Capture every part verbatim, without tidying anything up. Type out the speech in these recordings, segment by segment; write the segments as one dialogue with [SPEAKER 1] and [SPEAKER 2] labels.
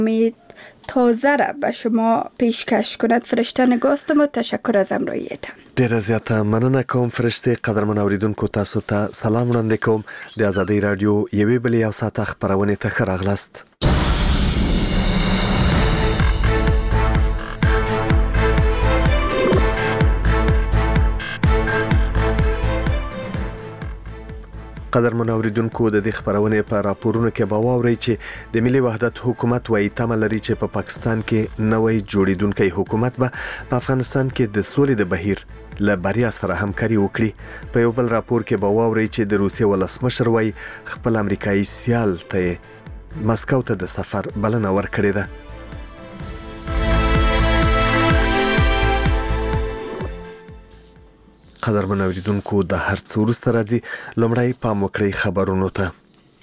[SPEAKER 1] امید تازه را به شما پیشکش کند. فرشته نگاستم و تشکر از همراهیتان.
[SPEAKER 2] ډیره زیاته مننه کوم فرشته. قدرمن اوریدونکو تاسو ته سلام وړاندې کوم. د آزادۍ رادیو یوې بلې یو ساعته خپرونې ته ښه راغلاست. قدرمن اوریدونکو د دې خبرونه په راپورونو کې به واورئ چې د ملي وحدت حکومت وايي تمه لري چې په پاکستان کې نوې جوړیدونکو حکومت به په افغانستان کې د سولې د بهیر له بریا سره همکاري وکړي. په یو بل راپور کې به واورئ چې د روسیې ولسمشر وايي خپل امریکایي سیال ته مسکو ته د سفر بلنه ورکړې ده. قدرمن اوریدونکو د هر څه وروسته راځي. لومړی پام وکړئ خبرونو ته.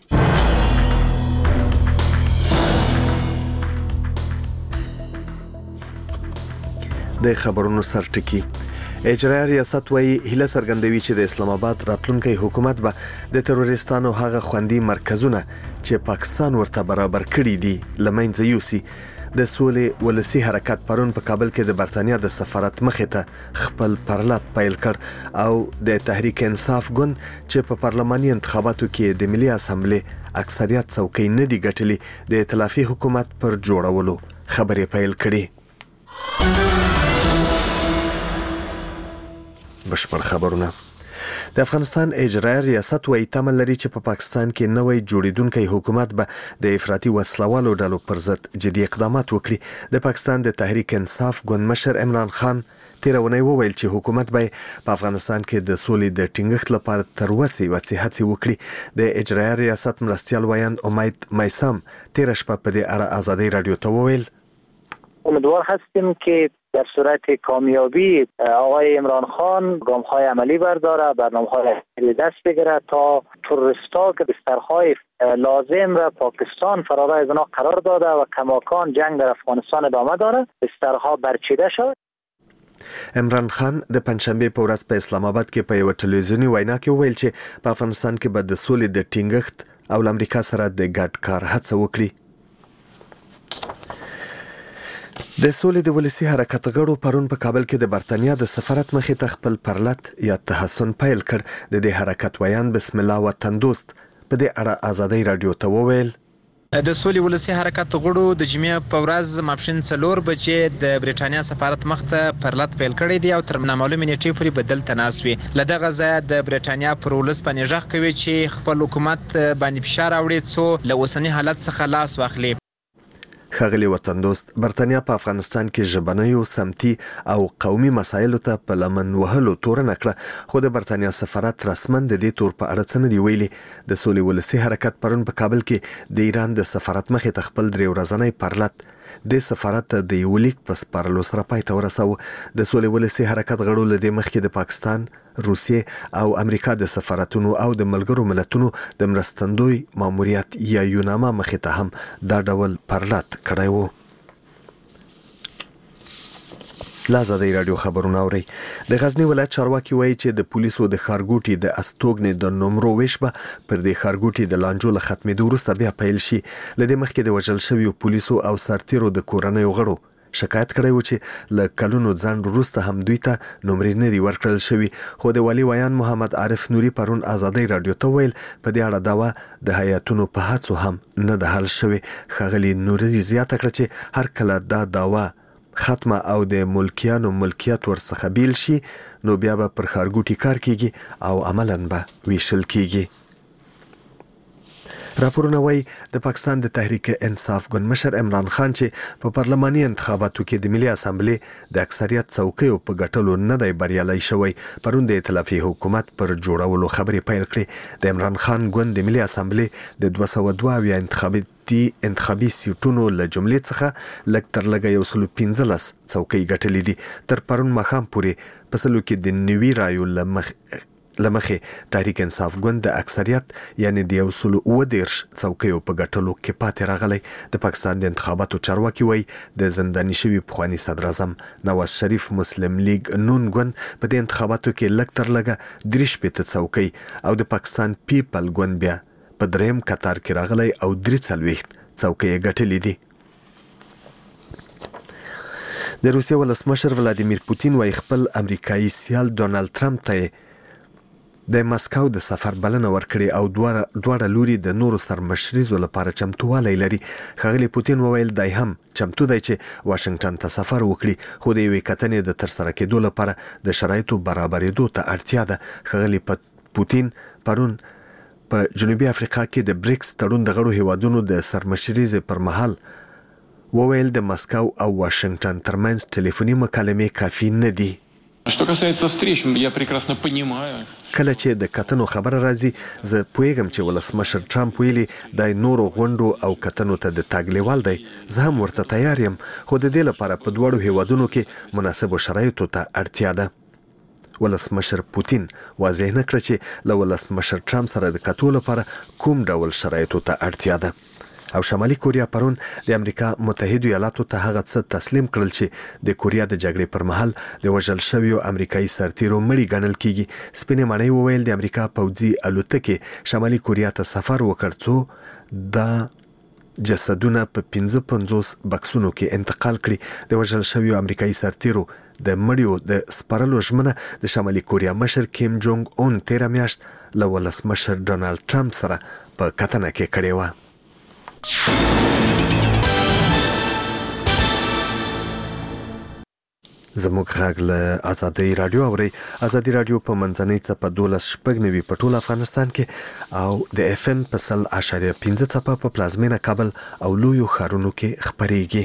[SPEAKER 2] د خبرونو سرټکی. اجرایي ریاست وايي هله څرګندوي چې د اسلام آباد راتلونکي حکومت به د تروریستانو هغه خوندي مرکزونه چې پاکستان ورته برابر کړی دي لمنځه یوسي. د سولې ولسی حرکت پرون په کابل کې د برتانیا د سفارت مخې ته خپل پرلط پیل کړ او د تحریک انصاف ګوند چې په پارلماني انتخاباتو کې د ملي اسمبلی اکثریت څوکۍ نه دی ګټلې د ائتلافي حکومت پر جوړولو خبرې پیل کړې. بشپړ خبرونه. د افغانستان اجرایي ریاست وايي تمه لري چې په پاکستان کې نوې جوړیدونکو حکومت به د افراطي وسلوالو ډلو پر ضد جدي اقدامات وکړي. د پاکستان د تحریک انصاف ګوند مشر عمران خان تیرونه وویل چې حکومت به په افغانستان کې د سولې د ټینګښت لپاره تر وسې وڅې هڅې وکړي. د اجرایي ریاست مرستیال وایند امید میسم تیر شپه په دې اړه آزادۍ رادیو ته وویل
[SPEAKER 3] امیدوار هستیم که در صورت کامیابی آقای عمران خان گام‌های عملی برداره، برنامه‌های دست بگیره تا تروریست‌ها که بسترهای لازم را پاکستان فرارای از آنها قرار داده و کماکان جنگ در افغانستان ادامه داره، بسترها برچیده شد.
[SPEAKER 2] عمران خان د پنځشنبه په ورځ په اسلام آباد کې په یو ټلویزیونی وینا کې وویل چې په افغانستان کې به د سولې د ټینګښت او امریکا سره د ګډ کار هڅه وکړي. د سولې د ولسی حرکت غړو پرون په کابل کې د برتانیا د سفارت مخې ته خپل پرلط یا تحسن پیل کړ. د دې حرکت ویان بسم الله وطن دوست په دې اړه آزادۍ رادیو ته وویل
[SPEAKER 4] د سولې ولسی حرکت غړو د جمعې په ورځ ماپښین څلور بجې د بریټانیا سفارت مخ ته پرلط پیل کړی دی او تر نامعلومې نیټې پورې بدل تناس وي. له دغه ځایه د بریټانیا پر ولس باندې ژغ کوي چې خپل حکومت باندې فشار راوړي څو له اوسني حالت څخه لاس واخلي.
[SPEAKER 2] ښاغلي وطن دوست برتانیا په افغانستان کې ژبنیو سمتي او قومي مسایلو ته په لمن وهلو تورنه کړه، خو د برتانیا سفارت رسماً د دې تور په اړه څه نه دی ویلي. د سولې ولسی حرکت پرون په کابل کې د ایران د سفارت مخې ته خپل درې ورځنی پرلط د سفارت د یو لیک په سپارلو سره پای ته ورساوه. د سولې ولسی حرکت غړو له دې مخکې د پاکستان، روسیې او امریکا د سفارتونو او د ملګرو ملتونو د مرستندوی ماموریت یا یوناما مخې ته هم دا ډول پرلط کړی و. آزادۍ رادیو خبرونه اوري. د غزنی ولایت چارواکي وایي چې د پولیسو د خارګوټي د استوګنې د نمرو ویش به پر د خارګوټي د لانجو له ختمېدو وروسته بیا پیل شي. لدې مخکې د وژل شویو پولیسو او سرتیرو د کورنیو غړو شکایت کړی و چې له کلونو ځنډ وروسته هم دوی ته نمرې نه دي ورکړل شوي. خو د والي ویان محمد عارف نوري پرون آزادۍ رادیو ته ویل په دې اړه دعوا د هیاتونو په هڅو هم نه ده حل شوې. ښاغلي نوري زیاته کړه چې هر کله دا دعوا ختمه او د ملکیانو ملکیت ورڅخه بیل شي نو بیا به پر خارګوټي کار کیږي او عملاً به ویشل کیږي. راپورونه وايي د پاکستان د تحریک انصاف ګوند مشر عمران خان چې په پارلماني انتخاباتو کې د ملي اسمبلی د اکثریت څوکیو په ګټلو نه دی بریالی شوی، پرون د ائتلافي حکومت پر جوړولو خبرې پیل کړې. د عمران خان ګوند د ملي اسمبلی د دوه سوه دوه اویا انتخابي دي انتخابي سیټونو له جملې څخه لږ تر لږه یو سل پنځلس څوکۍ ګټلې دي. تر پرون ماښام پورې په سلو کې د نوي رایو له مخ لمخې تحریک انصاف ګوند د اکثریت یعنی د یو سل اوه دېرش څوکیو په ګټلو کې پاتې راغلی. د پاکستان د انتخاباتو چارواکي وایي د زنداني شوي پخواني صدر اعظم نواز شریف مسلم لیگ نون ګوند په دې انتخاباتو کې لږ تر لږه درې شپېته څوکۍ او د پاکستان پیپل ګوند بیا په دریم کتار کې راغلی او درې څلوېښت څوکۍ یې ګټلې دي. د روسیې ولسمشر ولادیمیر پوتین وايي خپل امریکایي سیال ډونالد ترامپ ته د مسکو د سفر بلنه ورکړي او دواړه دواړه لوري د نورو سرمشریزو لپاره چمتووالی لري. ښاغلي پوتین وویل دی هم چمتو دی چې واشنگټن ته سفر وکړي، خو د یوې کتنې د ترسره کېدو لپاره د شرایطو برابرېدو ته اړتیا ده. ښاغلي پوتین پرون په جنوبي افریقا کې د بریکس تړون د غړو هیوادونو د سرمشریزې پر مهال وویل د مسکو او واشنگټن ترمنځ ټلیفوني مکالمې کافي نه دي.
[SPEAKER 5] Что касается встреч, я прекрасно понимаю.
[SPEAKER 2] کله چې د کتنو خبره راځي، زه پوهیږم چې ولسمشر ټرمپ ویلي د نورو غونډو او کتنو ته د تګ لیوال دی. زه هم ورته تیار یم، خو د دې لپاره په دواړو هیوادونو کې مناسبو شرایطو ته اړتیا ده. ولسمشر پوتین واضح نه کړ چې له ولسمشر ټرمپ سره د کتو لپاره کوم ډول شرایطو ته اړتیا ده. او شمالي کوریا پرون د امریکا متحده ایالاتو ته هغه څه تسلیم کړل چې د کوریا د جګړې پر مهال د وژل شویو امریکایي سرتیرو مړي ګڼل کیږي. سپینې ماڼۍ وویل د امریکا پوځي الوتکې شمالي کوریا ته سفر وکړ څو د جسدونه په پنځه پنځوس بکسونو کې انتقال کړي. د وژل شویو امریکایي سرتیرو د مړیو د سپارلو ژمنه د شمالي کوریا مشر کیم جونګ اون تیره میاشت له ولسمشر ډونالد ترامپ سره په کتنه کې کړې وه. زموږ غږ له ازادۍ راډیو اورئ. ازادي راډیو په منځنۍ څپه دولس شپږ نوي په ټول افغانستان کې او د اف ام په سل اشاریه پنځه څپه په پلازمینه کابل او لویو ښارونو کې خپرېږي.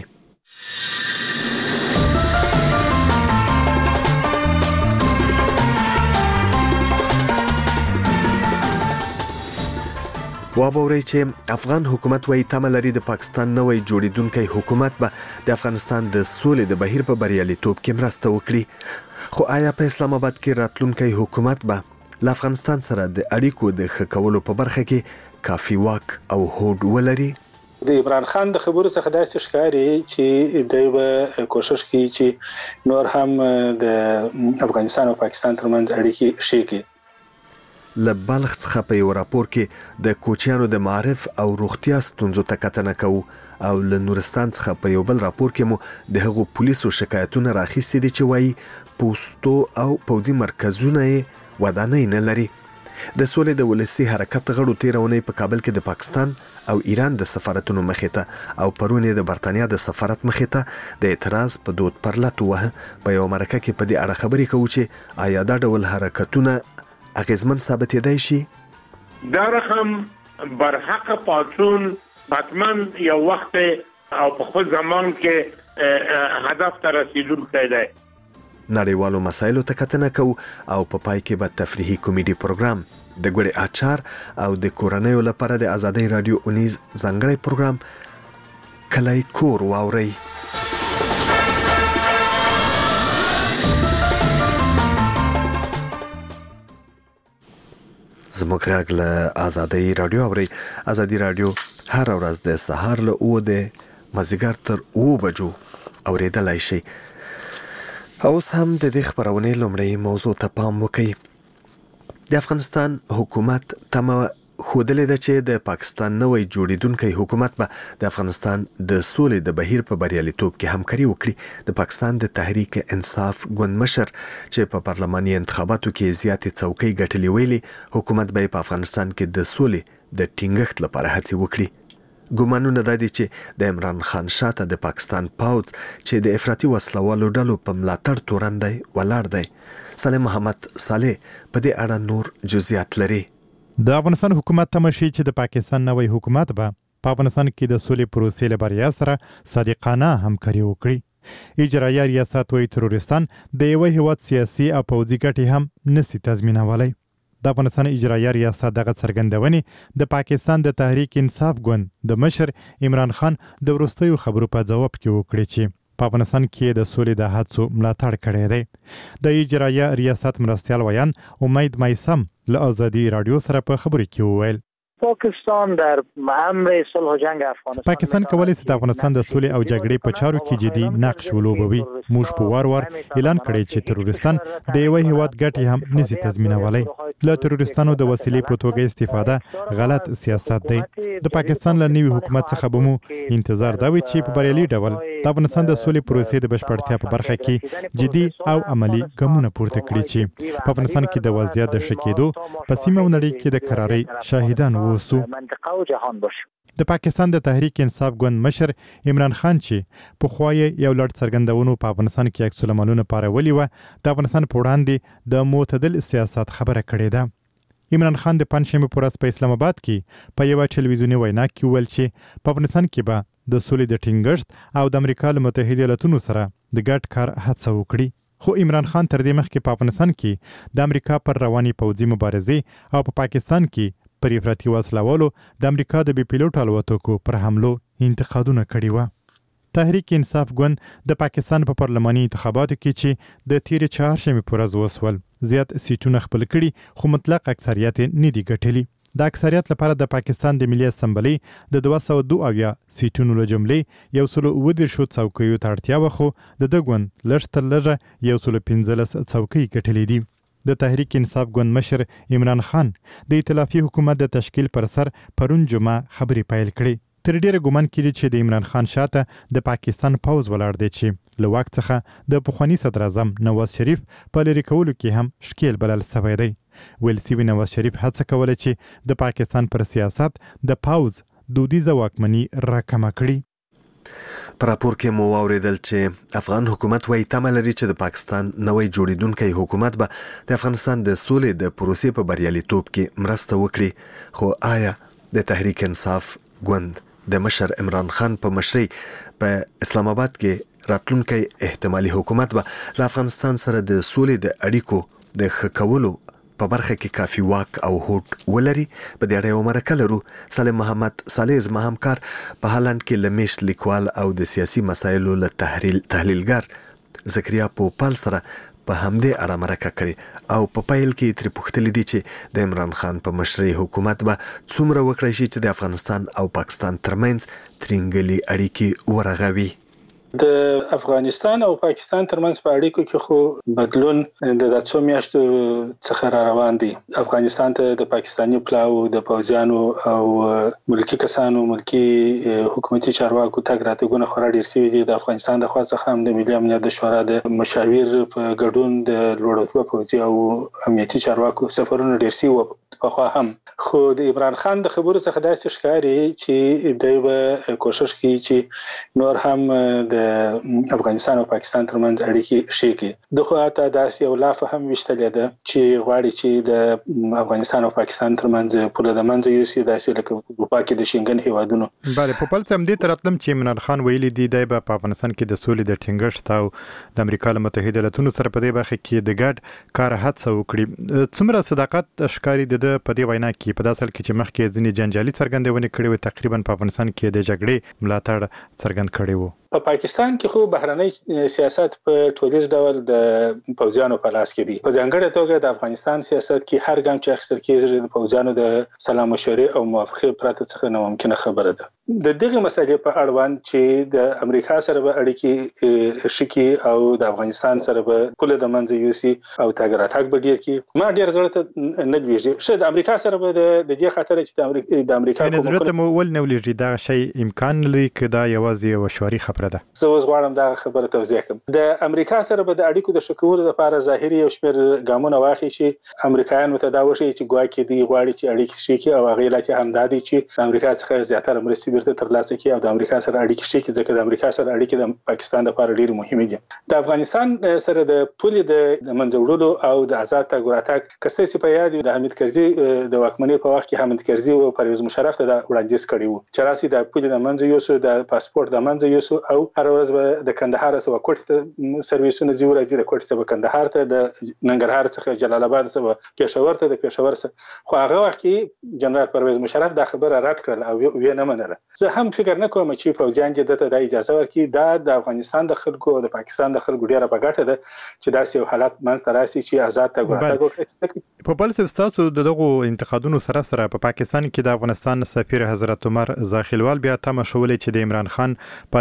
[SPEAKER 2] وابورئ چې افغان حکومت وايي تمه لري د پاکستان نوی جوړیدونکی حکومت به د افغانستان د سولې د بهیر په بریالیتوب کې مرسته وکړي. خو آیا په اسلام آباد کې راتلونکی حکومت به له افغانستان سره د اړیکو د ښه کولو په برخه کې کافي واک او هوډ ولري؟
[SPEAKER 6] د عمران خان د خبرو څخه داسې ښکاري چې دوی به کوشش کوي چې نور هم د افغانستان او پاکستان ترمنځ اړیکې ښې کړي.
[SPEAKER 2] له بلخ څخه په یو راپور کې د کوچیانو د معرف او روغتیا ستونزو ته کتنه کوو او له نورستان څخه په یو بل راپور کې مو د هغو پولیسو شکایتونه راخیستي دي چې وایي پوستو او پوځي مرکزونه یې ودانۍ نه لري. د سولې د ولسي حرکت غړو تېره اونۍ په کابل کې د پاکستان او ایران د سفارتونو مخې ته او پرون یې د برتانیا د سفارت مخې ته د اعتراض په دود پرلت ووهه. په یوه مرکه کې په دې اړه خبرې کوو چې آیا دا ډول حرکتونه اغیزمن ثابتېدای شي؟
[SPEAKER 7] دا رقم برحق پاڅون حتما یو وخت او په خپل زمان کې هدف ته رسیدونکی دی.
[SPEAKER 2] نړیوالو مسایلو ته کتنه کوو او په پای کې به تفریحي کمیډي پروګرام د ګوړې اچار او د کورنیو لپاره د ازادۍ راډیو اونیز ځانګړی پروګرام کلی کور واورئ. زموږ غږ له ازادۍ راډیو اورئ. ازادي راډیو هر ورځ د سهار له اوه د مازدیګر تر اوه بجو اورېدلی شئ. اوس هم د دې خپرونې لومړۍ موضوع ته پام وکړئ. د افغانستان حکومت تمه ښودلې ده چې د پاکستان نوی جوړیدونکی حکومت به د افغانستان د سولې د بهیر په بریالیتوب کې همکاري وکړي. د پاکستان د تحریک انصاف ګوند مشر چې په پارلماني انتخاباتو کې زیاتې څوکۍ ګټلې ویلي حکومت به په افغانستان کې د سولې د ټینګښت لپاره هڅې وکړي. ګومانونه دا دي چې د عمران خان شاته د پاکستان پوځ چې د افراطي وسلوالو ډلو په ملاتړ تورن دی ولاړ دی. صالح محمد صالح په دې اړه نور جزئیات لري.
[SPEAKER 8] د افغانستان حکومت تمه شي چې د پاکستان نوی حکومت به په افغانستان کې د سولې پروسې له بریا سره صادقانه همکاري وکړي. اجرایه ریاست وایي تروریستان د یوه هیواد سیاسي او پوځي ګټې هم نسي تضمینولی. د افغانستان اجرایه ریاست دغه څرګندونې د پاکستان د تحریک انصاف ګوند د مشر عمران خان د وروستیو خبرو په ځواب کې وکړي چې په افغانستان کې د سولې د هڅو ملاتړ کړی دی. د اجرایه ریاست مرستیال ویان امید میسم له ازادي راډیو سره په خبرې کې وویل
[SPEAKER 3] پاکستان در امر صلح و جنگ افغانستان
[SPEAKER 8] پاکستان کولی شي د افغانستان د سولې او جګړې په چارو کې جدي نقش ولوبوي. موږ په وار وار اعلان کړی چې تروریستان د یوه هیواد ګټې هم نشي تضمینولی. له تروریستانو د وسیلې په توګه استفاده غلط سیاست دی. د پاکستان له نوي حکومت څخه به مو انتظار دا وي چې په بریالي ډول د افغانستان د سولې پروسې د بشپړتیا په برخه کې جدي او عملی ګامونه پورته کړي چې په افغانستان کې د وضعیت د ښه کېدو په سیمه او نړۍ کې د قرارۍ شاهدان واوسو. د پاکستان د تحریک انصاف ګوند مشر عمران خان چې پخوا یې یو لړ څرګندونو په افغانستان کې عکس العملونه پارولي وه، د افغانستان په وړاندې د معتدل سیاست خبره کړې ده. عمران خان د پنجشنبې په ورځ په اسلام آباد کې په یوه ټلویزیوني وینا کې وویل چې په افغانستان کې به د سولې د ټینګښت او د امریکا له متحده ایالاتونو سره د ګډ کار هڅه وکړي. خو عمران خان تر دې مخکې په افغانستان کې د امریکا پر روانې پوځي مبارزې او په پاکستان کې پر افراطي وسلوالو د امریکا د بي پیلوټ الوتکو پر حملو انتقادونه کړي وه. تحریک انصاف ګوند د پاکستان په پارلماني انتخاباتو کې چې د تیرې چهارشنبې په ورځ وسول زیات سیټونه خپل کړي، خو مطلق اکثریت نه دي ګټلي. د اکثریت لپاره د پاکستان د ملي اسمبلی د دوه سوه دوه اویا سیټونو له جملې یو سلو اووه دېرشو څوکیو ته اړتیا وه، خو د ده ګوند لږ تر لږه یو سلو پنځلس څوکۍ ګټلې دي. د تحریک انصاف ګوند مشر عمران خان د ائتلافي حکومت د تشکیل پر سر پرون جمعه خبرې پیل کړې. تر ډیره ګمان کېږي چې د عمران خان شاته د پاکستان پوځ ولاړ دی چې له واک څخه د پخواني صدر اعظم نواز شریف په لرې کولو کې هم شکیل بلل سوی دی. ویل سوي نواز شریف هڅه کوله چې د پاکستان پر سیاست د پوځ دودیزه واکمني راکمه کړي.
[SPEAKER 2] په راپور کې مو واوریدل چې افغان حکومت وايي تمه لري چې د پاکستان نوی جوړیدونکی حکومت به د افغانستان د سولې د پروسې په بریالیتوب کې مرسته وکړي. خو آیا د تحریک انصاف ګوند د مشر عمران خان په مشرۍ په اسلام آباد کې راتلونکی احتمالي حکومت به له افغانستان سره د سولې د اړیکو د ښه کولو په برخه کې کافي واک او هوډ ولري؟ په دې اړه یو مرکه لرو. سالم محمد صالح زما همکار په هالند کې له میشت لیکوال او د سیاسي مسایلو له تحلیل تحلیلګر زکریا پوپال سره په همدې اړه مرکه کړې او په پیل کې ترې پوښتلي دي چې د عمران خان په مشرۍ حکومت به څومره وکړی شي چې د افغانستان او پاکستان ترمنځ ترینګلي اړیکې ورغوي.
[SPEAKER 6] د افغانستان او پاکستان ترمنځ په اړیکو کې خو بدلون د څو میاشتو څخه را روان دی. افغانستان ته د پاکستاني پلاو د پوځیانو او ملکی کسانو ملکی حکومتي چارواکو تګ راتګونه خورا ډیر سوي دي. د افغانستان د خوا څخه هم د ملي امنیت د شورا د مشاور په ګډون د لوړ پوځي او امنیتي چارواکو سفرونه ډیر سوي په خوا هم. خو د عمران خان د خبرو څخه داسې ښکاري چې دوی به کوشش کوي چې نور هم د افغانستان او پاکستان ترمنځ اړیکې ښې کړي. دغه حتی داسې یو لافه هم ویشتلې ده چې غواړي چې د افغانستان او پاکستان ترمنځ پوله د منځه یوسي، داسې لکه اروپا کې د شینګن هیوادونو.
[SPEAKER 8] بله په پل څه همدې ته راتلم چې عمران خان ویلي دي دی به په افغانستان کې د سولې د ټینګښت او د امریکا له متحده ایالاتونو سره په دې برخه کې د ګډ کار هڅه وکړي. څومره صداقت ښکاري د ده په دې وینا کې په داسې حال کې چې مخکې ځینې جنجالي څرګندونې کړې وې، تقریبا په افغانستان کې د جګړې ملاتړ څرګند کړی و.
[SPEAKER 6] په پاکستان کې خو بهرنی سیاست په ټولیز ډول د پوځیانو په لاس کې دی. په ځانګړې توګه د افغانستان سیاست کې هر ګام چې اخیستل کېږي د پوځیانو د سلا مشورې او موافقې پرته څخه ناممکنه خبره ده. د دغه مسلې په اړوند چې د امریکا سره به اړیکې شکی او د افغانستان سره به پوله د منځه یوسي او تاګ راتګ به ډیر کې ما ډیر زړه ته نه لويږي. شه د امریکا سره به د دې خاطر چې د امریکا د امریکا
[SPEAKER 8] کوم زړه ته مو ول نه ولېږي دا شی امکان لري چې دا یوازې یو شوري خبره ده.
[SPEAKER 6] زه اوس غواړم دا خبره توضیح کړم. د امریکا سره به د اړیکو د شکولو لپاره ظاهري او شمیر ګامونه واخلي چې امریکایان متدا وشي چې ګواکې دی غواړي چې اړیکې شي کې او هغه لته هم دادي چې د امریکا څخه زیاتره مرستې بیرته ترلاسه کړي او د امریکا سره اړیکې شي کې ځکه د امریکا سره اړیکې د پاکستان لپاره ډېر مهمه دي. د افغانستان سره د پولې د منځه وړلو او د آزاد تګ راتګ کسته چې په یاد د حمید کرزي د واکمنۍ په وخت کې حمید کرزي او پرویز مشرف ته د وړاندیز کړی وو چې راسي د پولې د منځه یوسو د پاسپورت د منځه یوسو او هر ورځ به د کندهار څخه کوټ ته سرویسونه زیو راځي، د کوټ څخه کندهار ته، د ننګرهار څخه جلال آباد څخه پېښور ته، د پېښور څخه. خو هغه وخت کې جنرال پرویز مشرف دا خبره رد کړل او وی نه منله. زه هم فکر نه کوم چې فوجیان دې ته د اجازه ورکړي. دا د افغانستان د خلکو او د پاکستان د خلکو ډیره په ګټه ده چې داسې یو حالت منځ ته راسي چې آزاد تګ راتګ وکړي.
[SPEAKER 8] په بل څه تاسو دغه انتقادونو سره سره په پاکستان کې د افغانستان سفیر حضرت عمر زاخیلوال بیا تمه شولې چې د عمران خان پالیسی به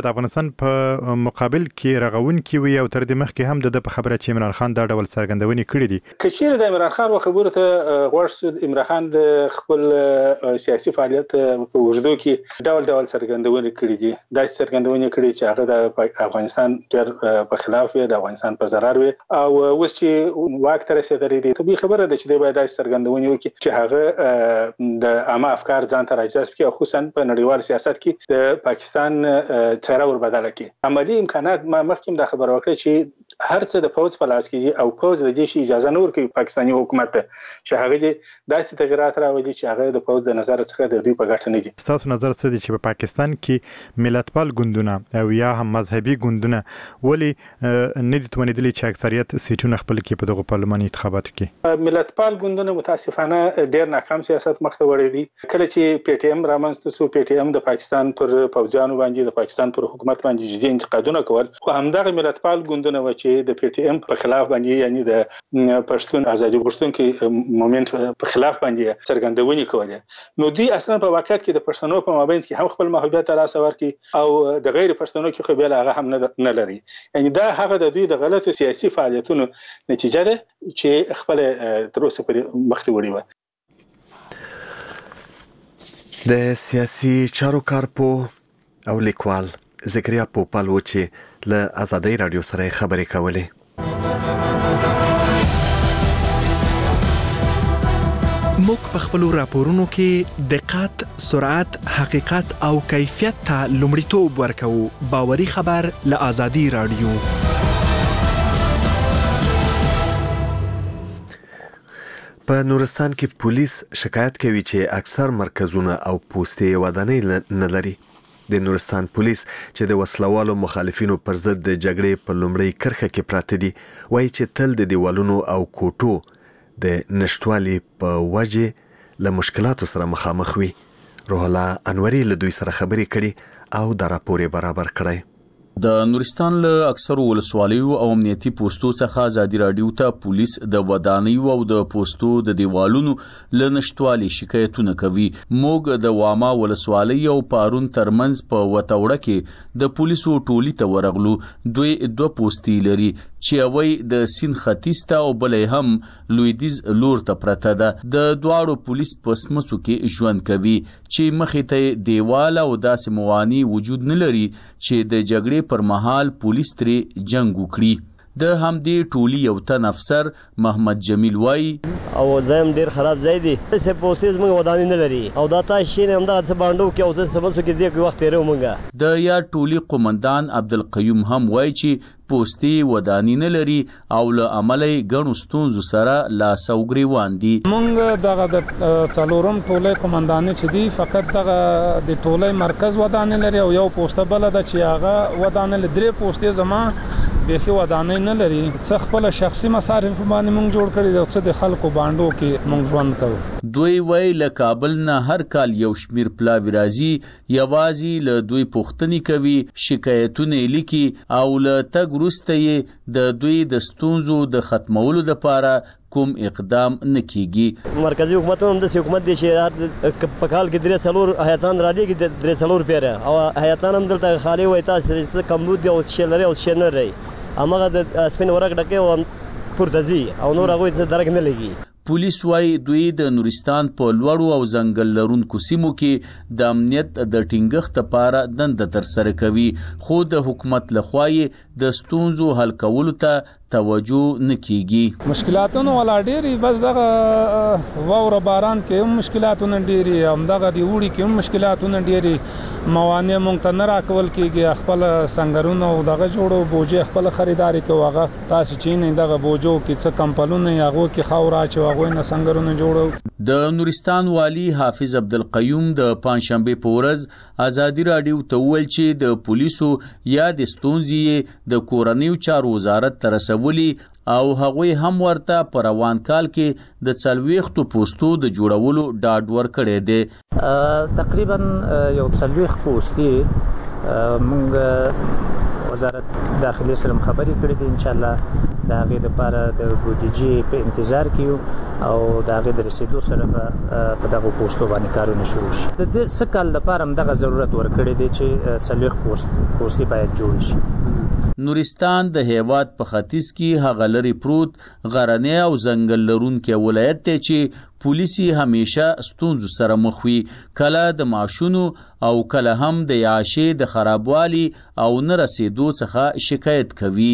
[SPEAKER 8] د افغانستان په مقابل کې رغون کې وي او تر دې مخکې هم د په خبره چې عمران خان دا ډول څرګندونې کړې دي.
[SPEAKER 6] کچېر د عمران خان خبره ته غوړ شو، عمران خان د خپل سیاسي فعالیت په وجودو کې ډول ډول څرګندونې کړې دي. دا څرګندونې کړې چې هغه د افغانستان ډېر په خلاف وي، د افغانستان په ضرر وي، او اوس چې واک ته رسېدلې دي طبيعي خبره ده چې دوی باید څرګندونې وکړي چې هغه د عامه افکار ځان ته راجذب کړي او خصوصا په نړیوال سیاست کې د پاکستان چهره ور بدله کړي. عملی امکانات ما مخکې د خبرو وکړه چې هر څه د پوز په لاس کې او پوز د دې شي اجازه نه ورکوي پاکستاني حکومت ته چې هغه داسې تغیرات راوړي چې هغه د پوز د نظر څخه د دوی په ګټه نه دي.
[SPEAKER 8] تاسو نظر څه دی چې په پاکستان کې ملتپال ګوندونه او یا هم مذهبي ګوندونه ولې نه دي توانیدلي چې اکثریت سیټونه خپل کې په دغه پارلماني انتخاباتو کې؟
[SPEAKER 6] ملتپال ګوندونه متاسفانه ډېر ناکام سیاست مخته وړي دي. کله چې پی ټی ایم رامنځته شو، پی ټی ایم د پاکستان پر پوځیانو باندې د پاکستان پر حکومت باندې جدي انتقادونه کول، خو همدغه ملتپال ګوندونه و چې د پی ټی ایم په خلاف باندې یعنی د پښتون ازادي غوښتونکو مومنټ په خلاف باندې څرګندونې کولې. نو دوی اصلا په واقعیت کې د پښتنو په مابین کې هم خپل محبوبیت ترلاسه ورکړي او د غیر پښتنو کې خو بل هغه هم نه لري. یعنی دا هغه د دوی د غلطو سیاسي فعالیتونو نتیجه ده چې خپل تر اوسه پورې مخته وړي و.
[SPEAKER 2] د سیاسي چارو کارپو او لیکوال ذکریا پوپل و چې له آزادۍ رادیو سره خبرې کولې.
[SPEAKER 9] موږ په خپلو راپورونو کې دقت، سرعت، حقیقت او کیفیت ته لومړیتوب ورکوو. باوري خبر له آزادۍ رادیو.
[SPEAKER 2] په نورستان کې پولیس شکایت کوي چې اکثر مرکزونه او پوستې ودانۍ نه لري. د نورستان پولیس چې د وسلوالو مخالفینو پر ضد د جګړې په لومړۍ کرښه کې پراته دي وایي چې تل د دیوالونو او کوټو د نشټوالي په وجه له مشکلاتو سره مخامخ وي. روح الله انوري له دوی سره خبرې کړي او دا راپور برابر کړی.
[SPEAKER 10] د نورستان له اکثر ولسوالیو او امنیتي پوسټو څخه آزادي رادیو ته پولیس د ودانیو او د پوسټو د دیوالونو له نشټوالي شکایتونه کوي. موږ د واما ولسوالۍ او پارون ترمنځ په وتوړه کې د پولیسو ټولي ته ورغلو. دوی دوه پوسټي لري چې اوی د سین ختیځ ته او بلې هم لویدیز لور ته پرته ده. د دواړو پولیس په سمڅو کې ژوند کوي چې مخې ته دیوال او داسې مواني وجود نه لري چې د جګړې پر مهال پولیس ترې جنگ وکړي. د همدې ټولي یو تن افسر محمد جمیل وای
[SPEAKER 11] او زم ډیر خراب ځای دی، څه پوسټیز موږ ودانې نه لري او دا تاسو شین هم دا څه باندې کې او څه سمڅو کې دی وخت یې موږ.
[SPEAKER 10] د یا ټولي قومندان عبدالقیوم هم وای چې پوسټي ودانې نه لري او له عملي غنو ستونزو سره لا سوګریوان دي.
[SPEAKER 12] موږ دغه د څلورم ټولي قومندان چې دی فقط دغه د ټولي مرکز ودانې لري او یو پوسټه بل د چې هغه ودانې لري پوسټي زما بيخي ودانې نه لري. څه خپل شخصي مصارف باندې موږ جوړ کړی د څه د خلکو باندو کې موږ ژوند کوو.
[SPEAKER 10] دوی وای له کابل نه هر کال یو شمیر پلاوی راځي، یوازې له دوی پوښتنې کوي، شکایتونه لیکي او له تګ وروسته یې د دوی د ستونزو د ختمولو لپاره کوم اقدام نکېږي.
[SPEAKER 11] مرکزی حکومت هم د حکومت د چې په کال کې درې څلور هیاتان را لېږي، درې څلور پیره او هیاتان هم دلته خالي وای تاسو کمبود دی او شلري او شنري امغه د سپین ورق ډکه او پورتزي او نور هغه څه درک نه لګي.
[SPEAKER 10] پولیس وايي دوی د نورستان په لوړو او ځنګل لرونکو سیمو کې د امنیت د ټینګښت لپاره دنده تر سره کوي، خو د حکومت لخوا د ستونزو حل کولو ته توجه نه کیږي.
[SPEAKER 12] مشکلاتونه ولا ډېری بس دغه واوره باران کې هم مشکلاتونه ډېری، هم دغه دی وړي کې هم مشکلاتونه ډېری، موانع مونږ ته نه راکول کېږي. خپل سنگرونه او دغه جوړو بوجه خپل خریداري کوي. هغه تاسو چې نه دغه بوجو کې څه کمپلونه هغه کې خاور اچو هغه نه سنگرونه جوړو.
[SPEAKER 10] د نورستان والی حافظ عبدالقیوم د پنځشنبه په ورځ آزادي رادیو ته ویل چې د پولیسو یا د ستونزې د کورنیو چارو وزارت ته رسولي او هغوی هم ورته په روان کال کې د څلوېښتو پوسټو د جوړولو ډاډ ورکړی دی.
[SPEAKER 13] تقریبا یو څلوېښت پوسټې موږ وزارت داخلي سره خبرې کړې دي ان شاء الله د هغې لپاره د بودیجې په انتظار کې یو او د هغې د رسیدو سره به په دغو پوسټو باندې کارونه شروع شي. د دې څه کال لپاره هم دغه ضرورت ورکړی دی چې څلوېښت پوسټ پوسټې باید جوړې شي.
[SPEAKER 10] نورستان د هیواد په ختیځ کې هغه لرې پروت غرنی او ځنګل لرونکی ولایت دی چې پولیسي همیشه ستونزو سره مخ وي، کله د معاشونو او کله هم د عیاشۍ د خرابوالي او نه رسیدو څخه شکایت کوي.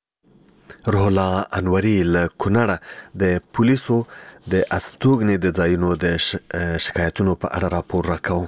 [SPEAKER 2] روح الله انوري له کونړه د پولیسو د استوګنې د ځایونو د شکایتونو په اړه راپور راکوم.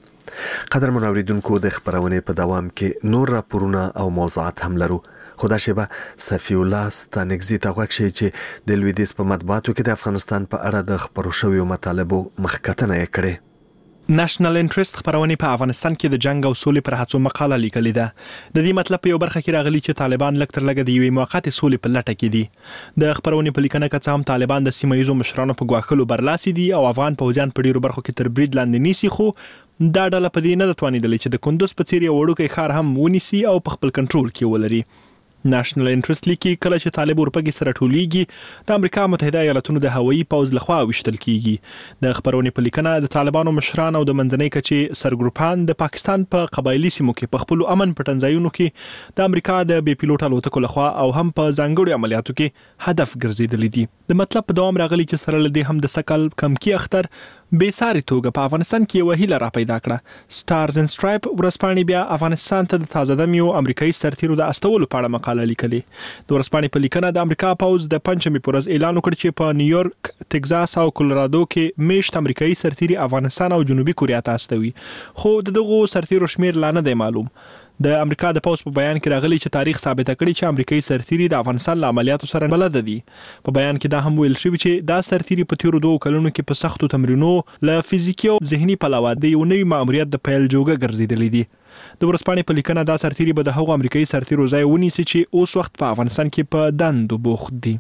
[SPEAKER 2] قدر منوریدونکو د خبرونې په دوام کې نور راپورونه او موضوعات هم لرو، خو دا شیبه صفی الله ستانکزي ته غوږ شئ چې د لویدیځ په مطبوعاتو کې د افغانستان په اړه د خپرو شویو مطالبو مخکتنه یې کړې.
[SPEAKER 9] نېشنل انټرست خبرونه په افغانستان کې د جنگ او سولې پر هڅو مقاله لیکلې ده. د دې مطلب په یو برخه کې راغلي چې طالبان لږ تر لږه د یوې موقتې سولې په لټه کې دي. د خبرونه په لیکنه کې هم طالبان د سیمه ییزو مشرانو په ګواښلو برلاسي دي او افغان پوځیان په ډیرو برخو کې تر برید لاندې نیسي، خو دا ډله په دې نه توانیدلې چې د کندوز په څیر یو وړوکی ښار هم ونیسي او په خپل کنټرول کې ولري. نېشنل انټرست لیکي کله چې طالب اورپګي سره ټولیږي د امریکا متحده ایالاتونو د هوایي پوځ لخوا وشتل کیږي. د خبرونې په لیکنه د طالبانو مشران او د منځنۍ کچې سرګروپان د پاکستان په قبایلی سیمو کې په خپل امن پټنځایونو کې د امریکا د بي پیلوټ الوتکو لخوا او هم په ځانګړو عملیاتو کې هدف ګرځیدلې دي. د مطلب په دوام راغلي چې سره لدی هم د سکل کمکی اختر بې ساري توګه په افغانستان کې یو هیله را پیدا کړه. سټارز ان سټرایپ ورځپاڼې بیا افغانستان ته د تازه دمیو امریکایي سرتیرو د استولو په اړه مقاله لیکلې. د ورځپاڼې په لیکنه د امریکا پوځ د پنځمې په ورځ اعلان وکړ چې په نیویارک، ټکزاس او کولرادو کې میشت امریکایي سرتیري افغانستان او جنوبي کوریا ته استوي، خو دغه سرتیرو شمیر لا نه دی معلوم. د امریکا د پوځ په بیان کې راغلي چې تاریخ ثابت کړي چې امریکایي سرتیري د افغانستان له عملیاتو سره بلد دي. په بیان کې دا هم ویل شوی چې دا سرتیري په تیرو دوه کلونو کې په سختو تمرینو له فزیکي او ذهني پلوه د یو نوي ماموریت د پیل جوګه ګرځیدلې دي. د ورځپاڼې په لیکنه دا سرتیري به د هغو امریکایي سرتیرو ځای ونیسي چې اوس وخت په افغانستان کې په دندو بوخت دي.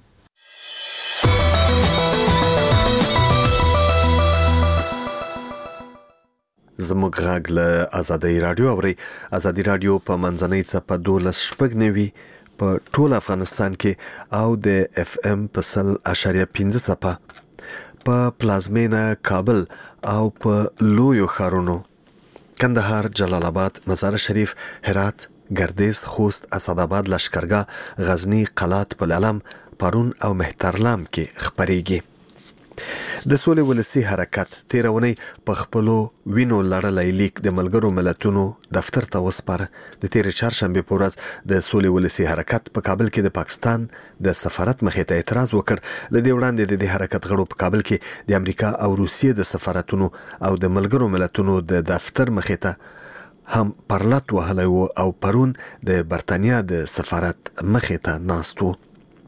[SPEAKER 2] زموږ غږ له ازادۍ راډیو اورئ. ازادي راډیو په منځنۍ څپه دولس شپږ نوي په ټول افغانستان کې او د اف ام په سل اشاریه پنځه څپه په پلازمینه کابل او په لویو ښارونو کندهار، جلال آباد، مزار شریف، هرات، ګردیز، خوست، اسداباد، لشکرګاه، غزنی، قلات، پلعلم، پرون او مهترلام کې خبرېږي. د سولې ولسی حرکت تیرونی په خپلو وینو لړلای لیک د ملګرو ملتونو دفتر ته وسپاره. د تیر چهارشنبه په ورځ د سولې ولسی حرکت په کابل کې د پاکستان د سفارت مخې ته اعتراض وکړ. لدې وړاندې د دې حرکت غړو په کابل کې د امریکا او روسیې د سفارتونو او د ملګرو ملتونو د دفتر مخې ته هم پرلط وهلی و او پرون د برتانیا د سفارت مخې ته ناست و.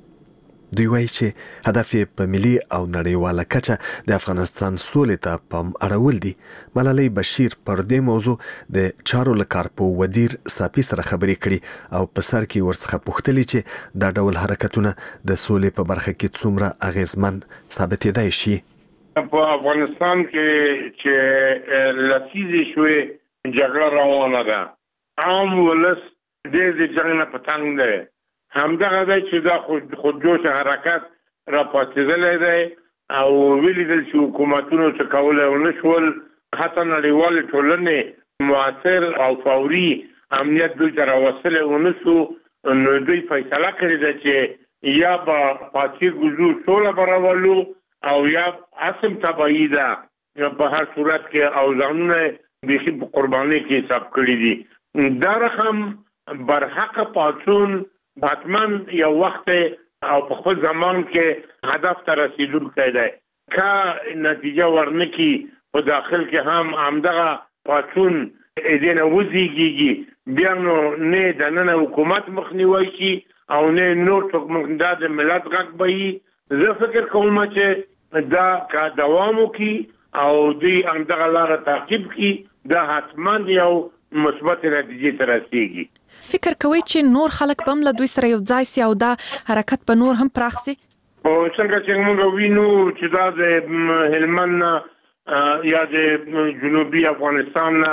[SPEAKER 2] دوی وایي چې هدف یې په ملي او نړیواله کچه د افغانستان سولې ته پام اړول دي. ملالۍ بشیر پر دې موضوع د چارو له کارپو ودیر ساپي سره خبرې کړي او په سر کې ورڅخه پوښتلي چې دا ډول حرکتونه د سولې په برخه کې څومره اغیزمن ثابتېدای شي.
[SPEAKER 7] په افغانستان کې چې لسیزې شوې جګړه روانه ده، عام ولس دې د جنګ نه په تنګ دی. همدغه دی چې دا خود خودجوش حرکت را پاتېدلی دی او ولیدل چې حکومتونو څه کولی ونه شول، حتی نړیوالې ټولنې مؤثر او فوري امنیت دوی ته راوستلی ونه شو. نو دوی فیصله کړې ده چې یا به پاتې ګزو سوله به راولو او یا اسم تباهي ده په هر صورت کې، او ځانونه بیخي په قربانۍ کې حساب کړي دي. دا رقم برحق پاڅون حتماً یو وخت او په خپل زمان کې هدف ته رسیدونکی دی. که نتیجه ورنکي په داخل کې هم همدغه پاڅون دې نه وزېږېږي، بیا نو نه دننه حکومت مخنیوی شي او نه نور څوک مخ دا د ملت غږ به وي. زه فکر کوم چې دا که دوام وکړي او دوی همدغه لاره تعقیب کړي، دا حتماً یو مثبت نتیجې ته رسیږي.
[SPEAKER 14] فکر کوي چې نور خلک به هم له دوی سره یو ځای سي او دا حرکت به نور هم پراخ سي؟
[SPEAKER 7] او څنګه چې موږ وینو چې دا د هلمند یا د جنوبي افغانستان نه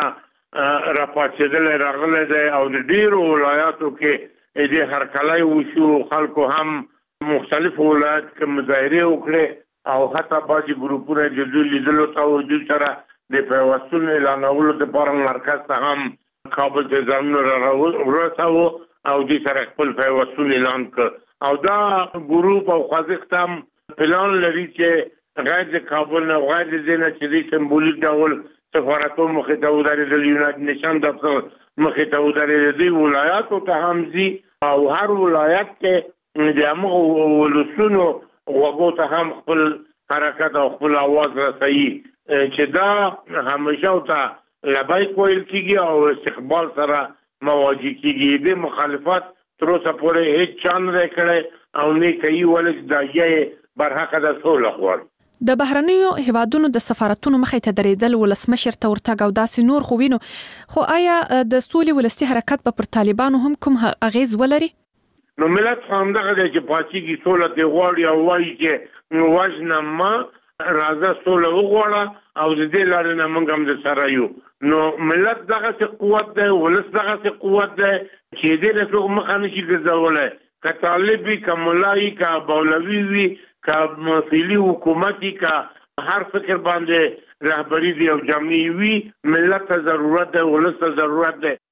[SPEAKER 7] راپاتېدل راغلی دی او د ډیرو ولایاتو کې د هرکلی وشو خلکو هم مختلف ولایت کې مظاهرې وکړې او حتی بعضې ګروپونه د دوی لیدلو ته و دوی سره د پیوستون اعلانولو دپاره مرکز ته هم کابل ته ځانونه ورسوو او دوی سره خپل پیوستون اعلان کړ او دا ګروپ او خوځښت هم پلان لري چې غیر د کابل نه غیر د دې نه چې د سمبولیک ډول سفارتونو مخې ته ودرېدل یونایټډ نیشن دفتر مخې ته ودرېدل دوی ولایاتو ته هم ځي او هر ولایت کې د همغو ولسونو غوږو ته هم خپل حرکت او خپل اواز رسوي چې دا همیشه ورته لبیک ویل کېږي او استقبال سره مواجه کېږي د مخالفت تر اوسه پورې هېڅ چا نه دی کړی او نه کوي ولې چې دا یې برحقه ده سوله غواړي
[SPEAKER 14] د بهرنیو هیوادونو د سفارتونو مخې ته درېدل ولسمشر ته ورتګ او داسې نور خو وینو خو آیا د سولې ولسي حرکت به پر طالبانو هم کوم اغیز ولري؟
[SPEAKER 7] نو ملت خو همدغه دی چې پاڅېږي سوله ترې غواړي او وایي چې وژنه ما راځه سوله وغواړه او د دې لارې نه موږ هم درسره یو نو ملت دغسې قوت دی ولس دغسې قوت دی چې دې نه څوک مخه نشي ګرځولی که طالب وي که ملا وي که مولوي وي که مسیحي حکومت وي که هر فکر باندې رهبري دی او جمعي وي ملت ته ضرورت دی ولس ته ضرورت دی.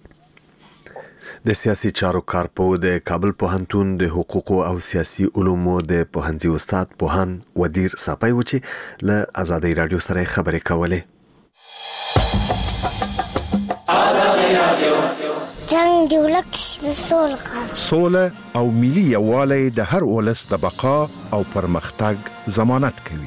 [SPEAKER 2] د سیاسي چارو کارپوه د کابل پوهنتون د حقوقو او سیاسي علومو د پوهنځي استاد پوهان ودیر صاپای و چې له آزادۍ رادیو سره خبرې کولې.
[SPEAKER 15] آزادۍ رادیو جنگ دی ولک سوله
[SPEAKER 16] سوله او ملي یووالی د هر ولس د بقا او پرمختګ ضمانت کوي.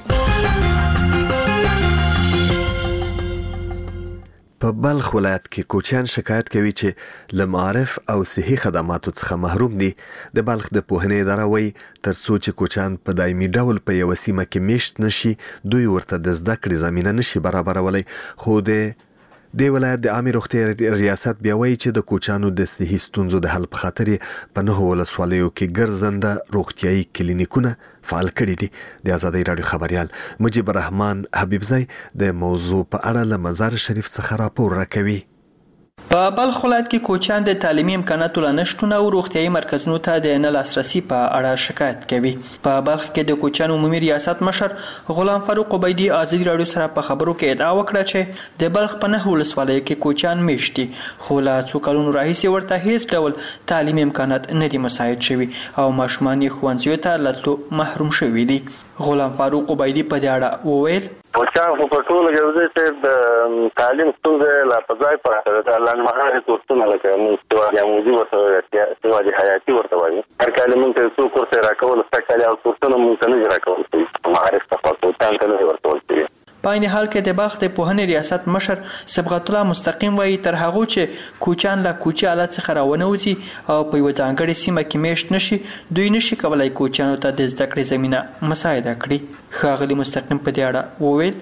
[SPEAKER 2] په بلخ ولایت کې کوچیان شکایت کوي چې له معارف او صحي خدماتو څخه محروم دي. د بلخ د پوهنې اداره وایي تر څو چې کوچیان په دایمي ډول په یوه سیمه کې میشت نشي دوی ورته د زده کړې زمینه نشي برابرولی. خو د د ولایت د عامې روغتیا ریاست بیا وایي چې د کوچیانو د صحي ستونزو د حل په خاطر په نهو ولسوالیو کې ګرځنده روغتیایي کلینیکونه فعال کړي دي. د آزادۍ راډیو خبریال مجیب الرحمن حبیبزی د موضوع په اړه له مزار شریف څخه راپور راکوي.
[SPEAKER 17] په بلخ ولایت کې کوچیان د تعلیمي امکاناتو له نشتون او روغتیایي مرکزونو ته د نه لاسرسي په اړه شکایت کوي. په بلخ کې د کوچیان عمومي ریاست مشر غلام فاروق عبیدي آزادۍ راډیو سره په خبرو کې ادعا وکړه چې د بلخ په نهو ولسوالیو کې کوچیان میشت دي خو له څو کلونو راهیسې ورته هیڅ ډول تعلیمي امکانات نه دي مساعد شوي او ماشومان یې ښوونځیو ته له تلو محروم شوي دي. غلام فاروق عبیدي په دې اړه وویل
[SPEAKER 18] کوچیان خو په ټوله کې وځي چې د تعلیم ستونزې لا په ځای پراته ده. لنډمهاله کورسونه لکه مستوى عمودي ورته استوادي حیاتي ورته وایي هر کال موږ ته څو کورس راکول ستا کال او کورسونه موږ ته نه راکول شوي معارف ته خو کوچیان ته نه ورکول شوي.
[SPEAKER 17] په عین حال کې د بلخ د پوهنې ریاست مشر صبغت الله مستقیم وایي تر هغو چې کوچیان له کوچي حالت څخه راونوځي او په یوه ځانګړې سیمه کې میشت نشي دوی نشي کولی کوچیانو ته د زده کړې زمینه مساعده کړي. ښاغلي مستقیم په دې اړه وویل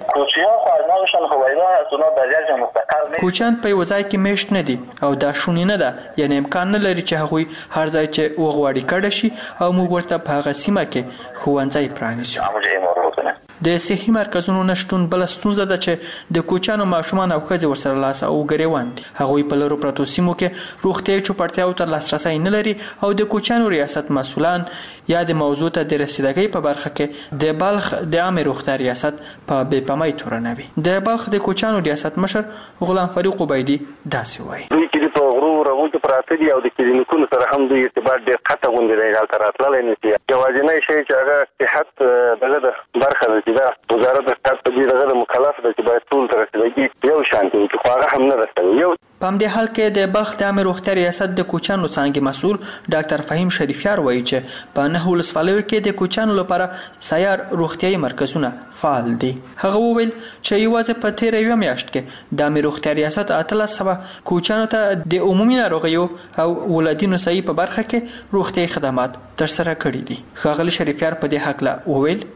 [SPEAKER 17] کوچیان په یوه ځای کې میشت نه دي او دا شونې نه ده یعنې امکان نه لري چې هغوی هر ځای چې وغواړي کډه شي او موږ ورته په هغه سیمه کې ښوونځی پرانیسو. د صحي مرکزونو نشتون بله ستونزه ده چې د کوچیانو ماشومان او ښځې ورسره لاس او ګریوان دي. هغوی په لرو پرتو سیمو کې روغتیایي چوپړتیاو ته لاسرسی نه لري او د کوچیانو ریاست مسؤلان یا د موضوع ته د رسیدګۍ په برخه کې د بلخ د عامې روغتیا ریاست په بې پامۍ تورنوي. د بلخ د کوچیانو ریاست مشر غلام فاروق عبیدي داسې وایي
[SPEAKER 18] دوی چې په غرو رغو کې پراته دي او د کلینیکونو سره هم دوی ارتباط ډېر قطع غوندې دی هلته راتللی نه شي. یوازینی شی چې هغه صحت دغه د برخه ده چې دا وزارت د صحت په دې دغه د مکلف ده چې باید ټول ته رسیدګي یو شانتي وکړي خو هغه هم نه رسوي. یو
[SPEAKER 17] په همدې حال کې د بلخ د عامې روغتیا ریاست د کوچیانو څانګې مسؤل ډاکټر فهیم شریفیار وایي چې په نهو ولسوالیو کې د کوچیانو لپاره سیار روغتیایي مرکزونه فعال دي. هغه وویل چې یوازې په تېره یوه میاشت کې د عامې روغتیا ریاست اتلس سوه کوچیانو ته د عمومي ناروغیو او ولادي نسایي په برخه کې روغتیایي خدمات ترسره کړي دي. ښاغلي شریفیار په دې هکله وویل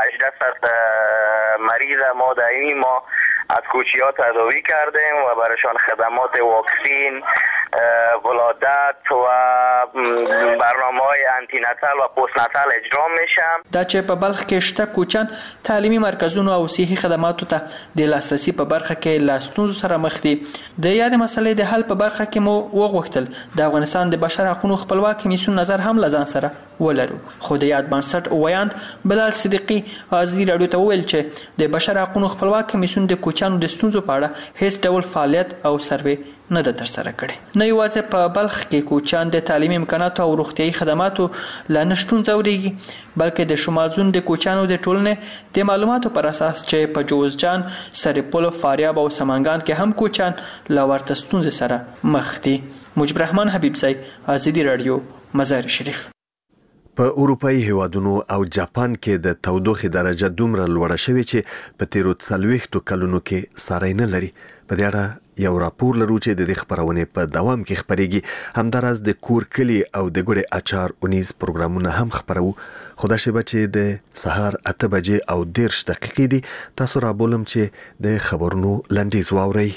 [SPEAKER 19] مریض ما دائمی ما از کوچی‌ها تداوی کردیم و برایشان خدمات واکسین، ولادت و برنامه‌های آنتی پریناتال و پست ناتال اجرا میشه.
[SPEAKER 17] دا چې په بلخ کې شته کوچان تعلیمي مرکزونو او صحي خدماتو ته د لاسرسي په برخه کې له ستونزو سره مخ دي. د یادې مسلې د حل په برخه کې مو وغوښتل د افغانستان د بشر حقوقو خپلواک کمیسیون نظر هم لزان سره ولرو. خو د یاد بنسټ ویاند بلال صدیقي ازادي رادیو ته وویل چې د بشر حقوقو خپلواک کمیسیون د کوچانو د ستونزو په اړه هیڅ ډول فعالیت او سروې نه ده ترسره کړې. نه یوازې په بلخ کې کوچان د تعلیمي امکاناتو او روغتیايي خدماتو له نشتون ځورېږي، بلکې د شمال زون د کوچانو د ټولنې د معلوماتو پر اساس چې په جوزجان، سرپل، فاریاب او سمنګان کې هم کوچان له ورته ستونزې سره مخ دي. مجيب الرحمن حبیبزی، ازادي رادیو، مزار شریف.
[SPEAKER 2] په اروپאי هیوادونو او جاپان کې د تودوخې درجه دومره لوړه شوې چې په تیرو څلوېښتو کلونو کې ساری نه لري. په دې اړه یو راپور لرو چې د دې خبرونې په دوام کې خبرېږي. همداراز د کور کلی او د ګوړې اچار اونیز پروګرامونه هم خبرو. خو دا شیبه چې د سهار اته بجې او دېرش دقیقې دي، تاسو را بولم چې د خبرونو لنډیز واورئ.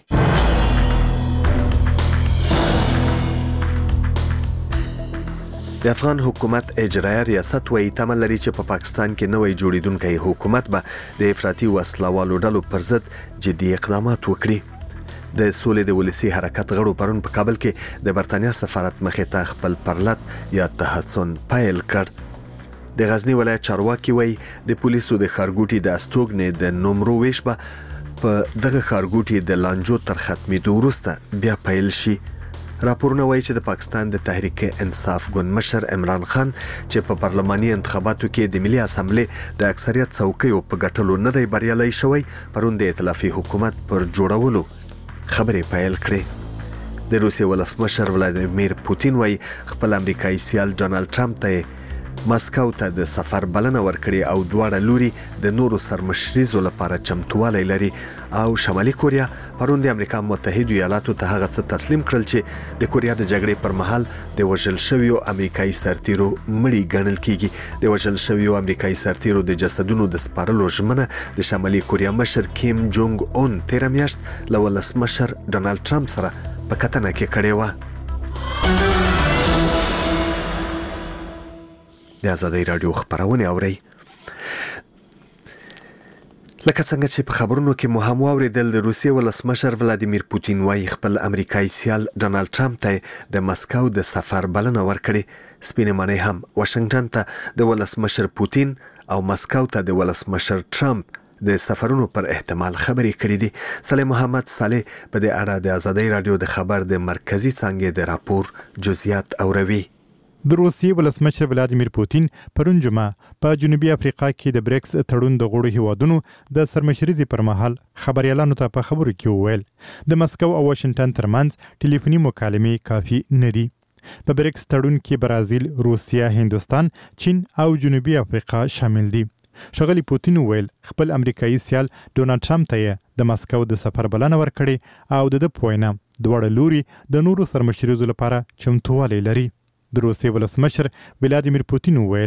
[SPEAKER 2] د افغان حکومت اجرایه ریاست وایي تمه لري چې په پاکستان کې نوی جوړیدونکی حکومت به د افراطي وسلوالو ډلو پر ضد جدي اقدامات وکړي. د سولې د ولسي حرکت غړو پرون په کابل کې د برتانیا سفارت مخې ته خپل پرلط یا تحسن پیل کړ. د غزنی ولایت چارواکي وایي د پولیسو د ښارګوټي د استوګنې د نومرو ویش به په دغه ښارګوټي د لانجو تر ختمېدو وروسته بیا پیل شي. راپورونه وایي چې د پاکستان د تحریک انصاف ګوند مشر عمران خان چې په پارلماني انتخاباتو کې د ملي اسمبلی د اکثریت څوکیو په ګټلو نه دی بریالی شوی، پرون د ائتلافي حکومت پر جوړولو خبرې پیل کړې. د روسیې ولسمشر ولادیمیر پوتین وایي خپل امریکایي سیال ډونالډ ټرمپ ته مسکو ته د سفر بلنه ورکړې او دواړه لوري د نورو سرمشریزو لپاره چمتوالی لري. او شمالي کوریا پرون د امریکا متحده ایالاتو ته هغه څه تسلیم کړل چې د کوریا د جګړې پر مهال د وژل شویو امریکایي سرتیرو مړي ګڼل کیږي. د وژل شویو امریکایي سرتیرو د جسدونو د سپارلو ژمنه د شمالي کوریا مشر کیم جونګ اون تیر میاشت له ولسمشر ډونالډ ټرمپ سره په کتنه کې کړې و. د ازادي رادیو خبرونه اورئ. لکه څنګه چې په خبرونو کې مو هم واورېدل، د روسیې ولسمشر ولادیمیر پوتین وایي خپل امریکایي سیال ډونالډ ټرمپ ته د مسکو د سفر بلنه ورکړې. سپینې ماڼۍ هم واشنګټن ته د ولسمشر پوتین او مسکو ته د ولسمشر ټرمپ د سفرونو پر احتمال خبرې کړې دي. صالح محمد صالح په دې اړه د ازادي رادیو د خبر د مرکزی څانګې د راپور جزئیات اوروي.
[SPEAKER 8] د روسیې ولسمشر ولادیمیر پوتین پرون جمعه په جنوبي افریقا کې د بریکس تړون د غړو هیوادونو د سرمشریزي پر مهال خبريالانو ته په خبرو کې وویل د مسکو او واشنگټن ترمنځ ټلیفوني مکالمې کافي نه دي. په بریکس تړون کې برازیل، روسیا، هندوستان، چین او جنوبي افریقا شامل دي. ښاغلي پوتین وویل خپل امریکایي سیال ډونالډ ټرمپ ته د مسکو د سفر بلنه ورکړې او د ده په وینا دواړه لوري د نورو سرمشریزو لپاره چمتووالی لري. د روسیې ولسمشر ولادیمیر پوتین وویل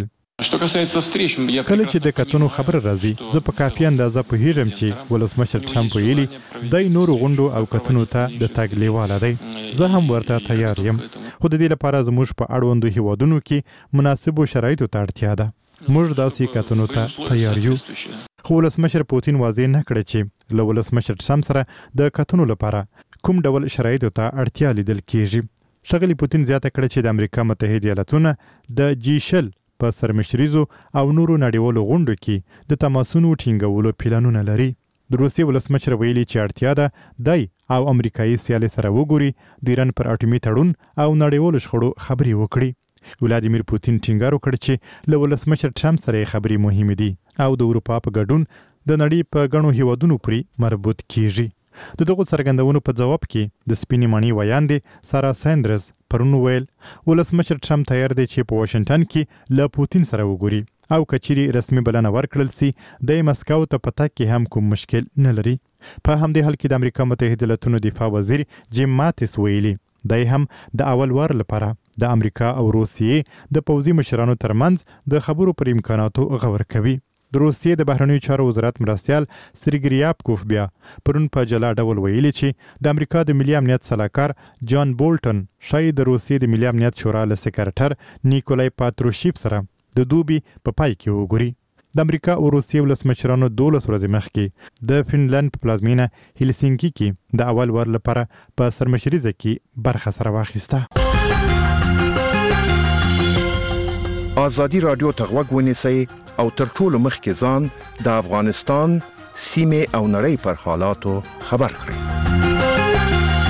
[SPEAKER 8] کله چې د کتونو خبر راځي زه په کافي اندازه پوهیږم چې ولسمشر ټرمپ ویلي د نورو غونډو او کتونو ته د تګ لیواله دی. زه هم ورته تیار یم، خو د دې لپاره زموږ په اړوندو هیوادونو کې مناسبو شرایطو ته اړتیا ده. موږ داسې کتونو ته تیار یو. خو ولسمشر پوتین واضح نه کړی چې له ولسمشر ټرمپ سره د کتونو لپاره کوم ډول شرایطو ته اړتیا لیدل کیږي. ښاغلي پوتین زیاته کړه چې د امریکا متحده ایالاتونه د جی شل په سرمشریزو او نورو نړیوالو غونډو کې د تماسونو ټینګولو پلانونه لري. د روسیې ولسمشر ویلي چې اړتیا ده دی او امریکایي سیالي سره وګوري د ایران پر اټومي تړون او نړیوالو شخړو خبرې وکړي. ولادیمیر پوتین ټینګار وکړ چې له ولسمشر ټرمپ سره خبرې مهمې دي او د اروپا په ګډون د نړۍ په ګڼو هیوادونو پورې مربوط کیږي. د دغو څرګندونو په ځواب کې د سپینې ماڼۍ ویاندې سارا ساندرز پرون وویل ولسمشر ټرمپ تیار دی چې په واشنګټن کې له پوتین سره وګوري او کچيري رسمي بلنه ورکړل سي د مسکو ته پتا کې هم کوم مشکل نه لري. په همدې حال کې د امریکا متحده ایالاتونو دفاع وزیر جیم ماتیس ویلي دای هم د اول وار لپاره د امریکا او روسیې د پوځي مشرانو ترمنځ د خبرو پر امکاناتو غور کوي. د روسیې د بهرنیو چارو وزارت مرستیال سرګی ریابکوف بیا پرون په جلا ډول ویلي چې د امریکا د ملي امنیت سلاکار جان بولټن شاید د روسیې د ملي امنیت شورا له سکرټر نیکولای پاتروشیف سره د دوبي په پای کې وګوري. د امریکا او روسیې ولسمشرانو دولس ورځې مخکې د فنلند په پلازمینه هلسینکي کې د اول وار لپاره په سرمشریزه کې برخه سره واخیسته.
[SPEAKER 16] آزادی رادیو ته غوږ ونیسئ او تر ټولو مخکې ځان د افغانستان سیمې او نړۍ پر حالاتو خبر کړئ.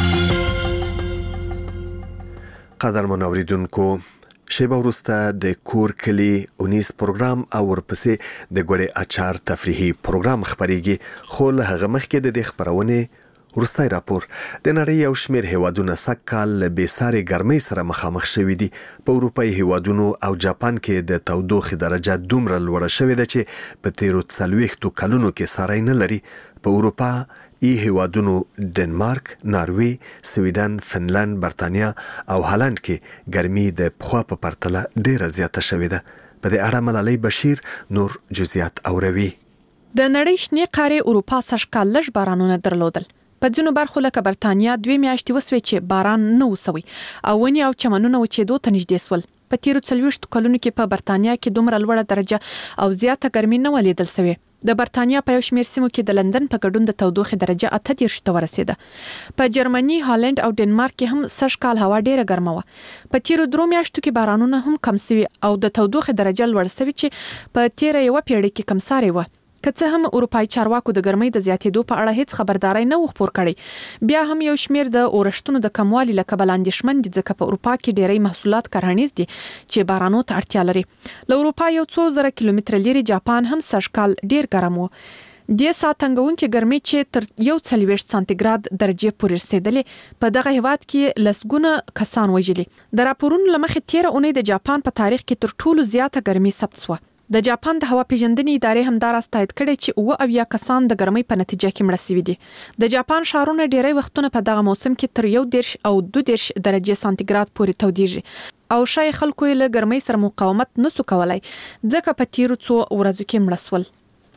[SPEAKER 2] قدرمن اوریدونکو، شیبه وروسته د کور کلی اونیس پروګرام او ورپسې د ګوړې اچار تفریحي پروګرام خبرېږي، خو له هغه مخکې د دې خبرونې وروستی راپور. د نړۍ یو شمېر هیوادونه سږ کال له بېسارې ګرمۍ سره مخامخ شوي دي. په اروپایي هیوادونو او جاپان کې د تودوخې درجه دومره لوړه شوې ده چې په تیرو څلوېښتو کلونو کې ساری نه لري. په اروپا ای هیوادونو ډنمارک، ناروې، سویډن، فنلند، برتانیا او هالند کې ګرمي د پخوا په پرتله ډیره زیاته شوې ده. په دې اړه ملالۍ بشیر نور جزئیات اوروي.
[SPEAKER 14] د نړۍ شنې قارې اروپا سږ کال لږ بارانونه درلودل. په ځینو برخو لکه برتانیا دوه میاشتې وسوي چې باران نه وسوي او ونی او چمنونه وچېدو ته نږدې سول. په تیرو څلوېښتو کلونو کې په برتانیا کې دومره لوړه درجه او زیاته ګرمي نه ولیدل شوې. د برتانیا په یو شمېر سیمو کې د لندن په ګډون د تودوخې درجه اته دېرش ته ورسېده. په جرمني، هالند او ډنمارک کې هم سږ کال هوا ډیره ګرمه وه. په تیرو درو میاشتو کې بارانونه هم کم شوي او د تودوخې درجه لوړ شوې چې په تیره یوه پیړۍ کې کمسارې وه. که څه هم اروپایي چارواکو د ګرمۍ د زیاتېدو په اړه هیڅ خبرداري نه و خپور کړې، بیا هم یو شمېر د اورښتونو د کموالي له کبله اندېښمن دي، ځکه په اروپا کې ډېری محصولات کرهڼیز دي چې بارانو ته اړتیا لري. له اروپا یو څو زره کیلومتره لري جاپان هم سږ کال ډېر ګرم و. د ساتنګونکو ګرمۍ چې تر یو څلوېښت سانتیګراد درجه پورې رسیدلې په دغه هیواد کې لسګونه کسان وژلي. د راپورونو له مخې تیره اونۍ د جاپان په تاریخ کې تر ټولو زیاته ګرمي ثبت شوه. د جاپان د هوا پیژندنې ادارې هم دا راز تایید کړی چې اوه اویا کسان د ګرمۍ په نتیجه کې مړه شوي دي. د جاپان ښارونه ډیری وختونه په دغه موسم کې تر یو دېرش او دوه دېرش درجې سانتیګراد پورې تودیږي او شای خلکو یې له ګرمۍ سره مقاومت نسو کولای، ځکه په تیرو څو ورځو کې مړه شول.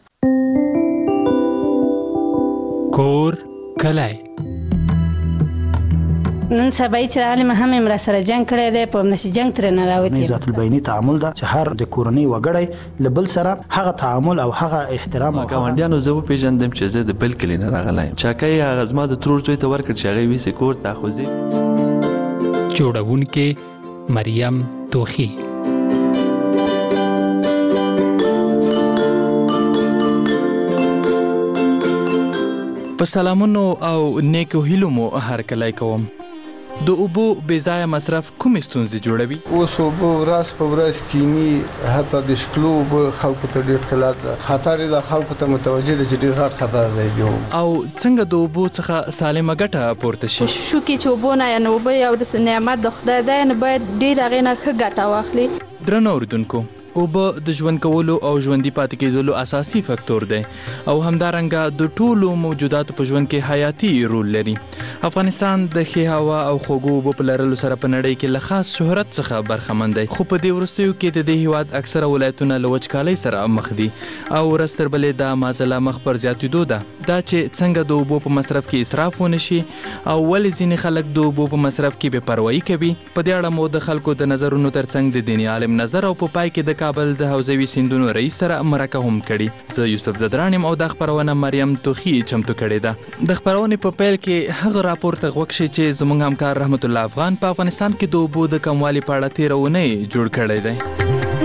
[SPEAKER 20] کور کلی
[SPEAKER 21] نن سبا چې عالم هم امر سره جنگ کړی دی، په نشي جنگ تر نه راوتی.
[SPEAKER 20] ذات البینی تعامل دا چې هر د کورنۍ وګړی لبل سره هغه تعامل او هغه احترام او
[SPEAKER 22] ګاونډیانو زه په پیژندم چې زه د بل کلی نه راغلایم. چاکای هغه زما د ترور زوی ته ورکړ چې هغه ویسه کور ته خوځي.
[SPEAKER 20] جوړونکې مریم توخی.
[SPEAKER 9] په سلامونو او نیکو هیلو مو هر کله کوم. د اوبو بې ځایه مصرف کومې ستونزې جوړوي؟
[SPEAKER 23] اوس اوبه ورځ په ورځ کینی، حتی د شکلو اوبه خلکو ته ډېر کلات ده. خطر یې د خلکو ته متوجه ده چې ډېر غټ خطر دی.
[SPEAKER 9] او څنګه د اوبو څخه سالمه ګټه پورته شي؟
[SPEAKER 24] شو کې چې اوبه نه یعنې اوبه یو د نعمت د خدای دی، نو باید ډېر هغې نه ښه ګټه واخلي.
[SPEAKER 9] درنو اوریدونکو، اوبه د ژوند کولو او ژوندۍ پاتې کېدلو اساسي فکتور دی او همدارنګه د ټولو موجوداتو په ژوند کې حیاتي رول لري. افغانستان د ښې هوا او خوږو اوبو په لرلو سره په نړۍ کې له خاص شهرت څخه برخمن دی، خو په دې وروستیو کې د دې هیواد اکثره ولایتونه له وچکالۍ سره مخ دي او ورځ تر بلې دا معضله مخ پر زیاتېدو ده. دا چې څنګه د اوبو په مصرف کې اسراف ونه شي او ولې ځینې خلک د اوبو په مصرف کې بې پروایي کوي، په دې اړه مو د خلکو د نظرونو ترڅنګ د دیني عالم نظر او په پای کې د کابل د حوزوي سیندونو رئیس سره مرکه هم کړي. زه یوسف زدران یم او د خبرونه مریم توخی چمتو کړې ده. د خبرونې په پیل کې هغه راپور ته غوږ شئ چې زموږ همکار رحمت الله افغان په افغانستان کې د اوبو د کموالي په اړه تېره اونۍ جوړ کړی دی.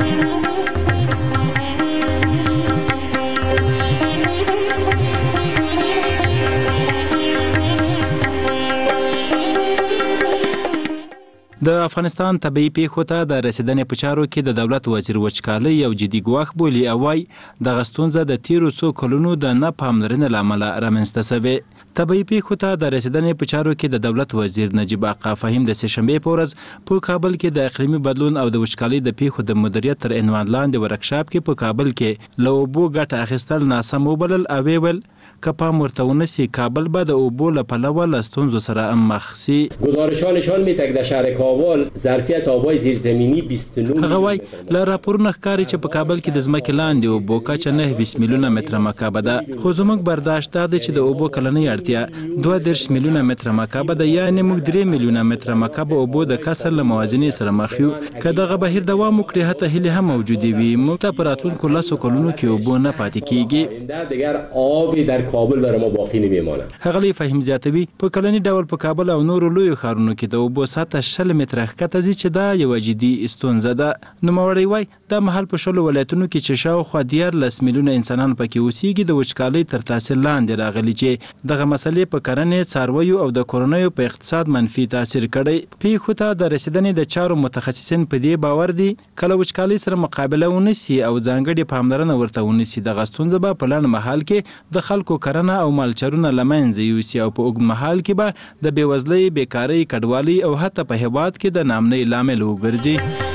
[SPEAKER 25] د افغانستان طبيعي پیښو ته د رسیدنې په چارو کې د دولت وزیر وچکالۍ یو جدي ګواښ بولي او وايي دغه ستونزه د تیرو څو کلونو د نه پاملرنې له امله رامنځته شوې. طبيعي پیښو ته د رسیدنې په چارو کې د دولت وزیر نجیب آقا فهیم د سه‌شنبې په ورځ په کابل کې د اقلیمي بدلون او د وچکالۍ د پیښو د مدیریت تر عنوان لاندې ورکشاپ کې په کابل کې له اوبو ګټه اخیستل ناسم وبلل او ویل که پام ورته ونسي کابل به د اوبو له پلوه له ستونزو سره مخ سي.
[SPEAKER 1] گزارش‌ها نشان می‌دهد در شهر کابل ظرفیت آب‌های زیرزمینی بیست و نه
[SPEAKER 25] هغه وایي له راپورونو ښکاري چې په کابل کې د ځمکې لاندې اوبو کچه نهه ویشت میلیونه متره مکعبه ده، خو زموږ برداشت دا دی چې د اوبو کلنۍ اړتیا دوه دېرش میلیونه متره مکعبه ده، یعنې موږ درې میلیونه متره مکعبه اوبو د کسر له موازنې سره مخ یو. که دغه بهیر دوام وکړي حتی هیلې هم موجودې وي، موږ ته په راتلونکو لسو کلونو کې اوبو نه پاتې کېږي.
[SPEAKER 1] دیگر آبی در کابل برای ما باقی نمیماند.
[SPEAKER 25] ښاغلی فهیم زیاتوي په کلني ډول په کابل او نورو لویو ښارونو کې د اوبو سطحه شل متره ښکته ځي چې دا یوه جدي ستونزه ده. نوموړی وایي دا مهال په شلو ولایتونو کې چې شاوخوا دیارلس میلیونه انسانان پکې اوسېږي د وچکالۍ تر تاثیر لاندې راغلي چې دغه مسلې په کرنې، څارویو او د کورنیو په اقتصاد منفي تاثیر کړی. پیښو ته د رسېدنې د چارو متخصصین په دې باور دي کله وچکالۍ سره مقابله ونیسي او ځانګړې پاملرنه ورته ونیسي دغه ستونزه به په لنډ مهال کې د خلکو کرنه او مالچرونه له منځه یوسي او په اوږد مهال کې به د بېوزلۍ، بیکارۍ، کډوالۍ او حتی په هېواد کې د ناامنۍ لامل وګرځي.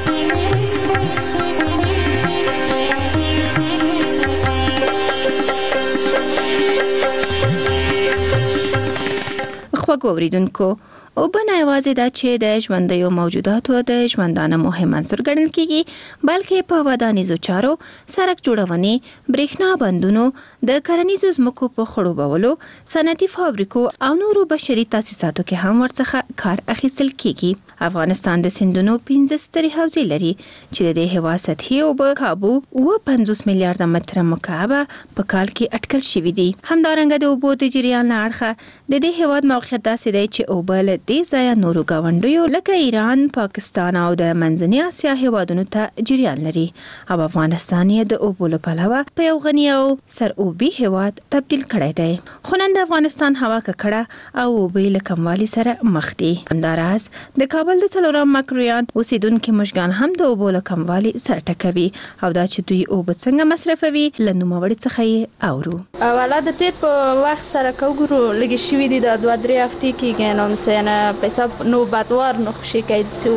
[SPEAKER 3] خوږ اوریدونکو، اوبه نه یوازې دا چې د ژوندیو موجوداتو د ژوندانه مهم عنصر ګڼل کیږي، بلکې په ودانیزو چارو، سړک جوړونې، برېښنا بندونو، د کرنیزو ځمکو په خړوبولو، صنعتي فابریکو او نورو بشري تاسیساتو کې هم ورڅخه کار اخیستل کیږي. افغانستان د سیندونو پنځه سترې حوزې لري چې د دې هېواد سطحي اوبه کابو اوه پنځوس میلیارده متره مکعبه په کال کې اټکل شوي دي. همدارنګه د اوبو د جریان له اړخه د دې هېواد موقعیت داسې دی چې اوبه له دې ځایه نورو ګاونډیو لکه ایران، پاکستان او د منځنۍ اسیا هېوادونو ته جریان لري او افغانستان یې د اوبو له پلوه په یو غني او سرعوبي هېواد تبدیل کړی دی. خو نن د افغانستان هوا ککړه او اوبه له کموالي سره مخ دي. همداراز د کابل د څلورم مکرویان اوسیدونکي مشګان هم د اوبو له کموالي سره ټکوي او دا چې دوی اوبه څنګه مصرفوي له نوموړي څخه یې اورو.
[SPEAKER 24] اوله د تیر په وخت سره که وګورو لږې شوي دي، د دوه درې هفتې کېږي نو مثلا په حساب نوبتوار نخوشي کوي داسې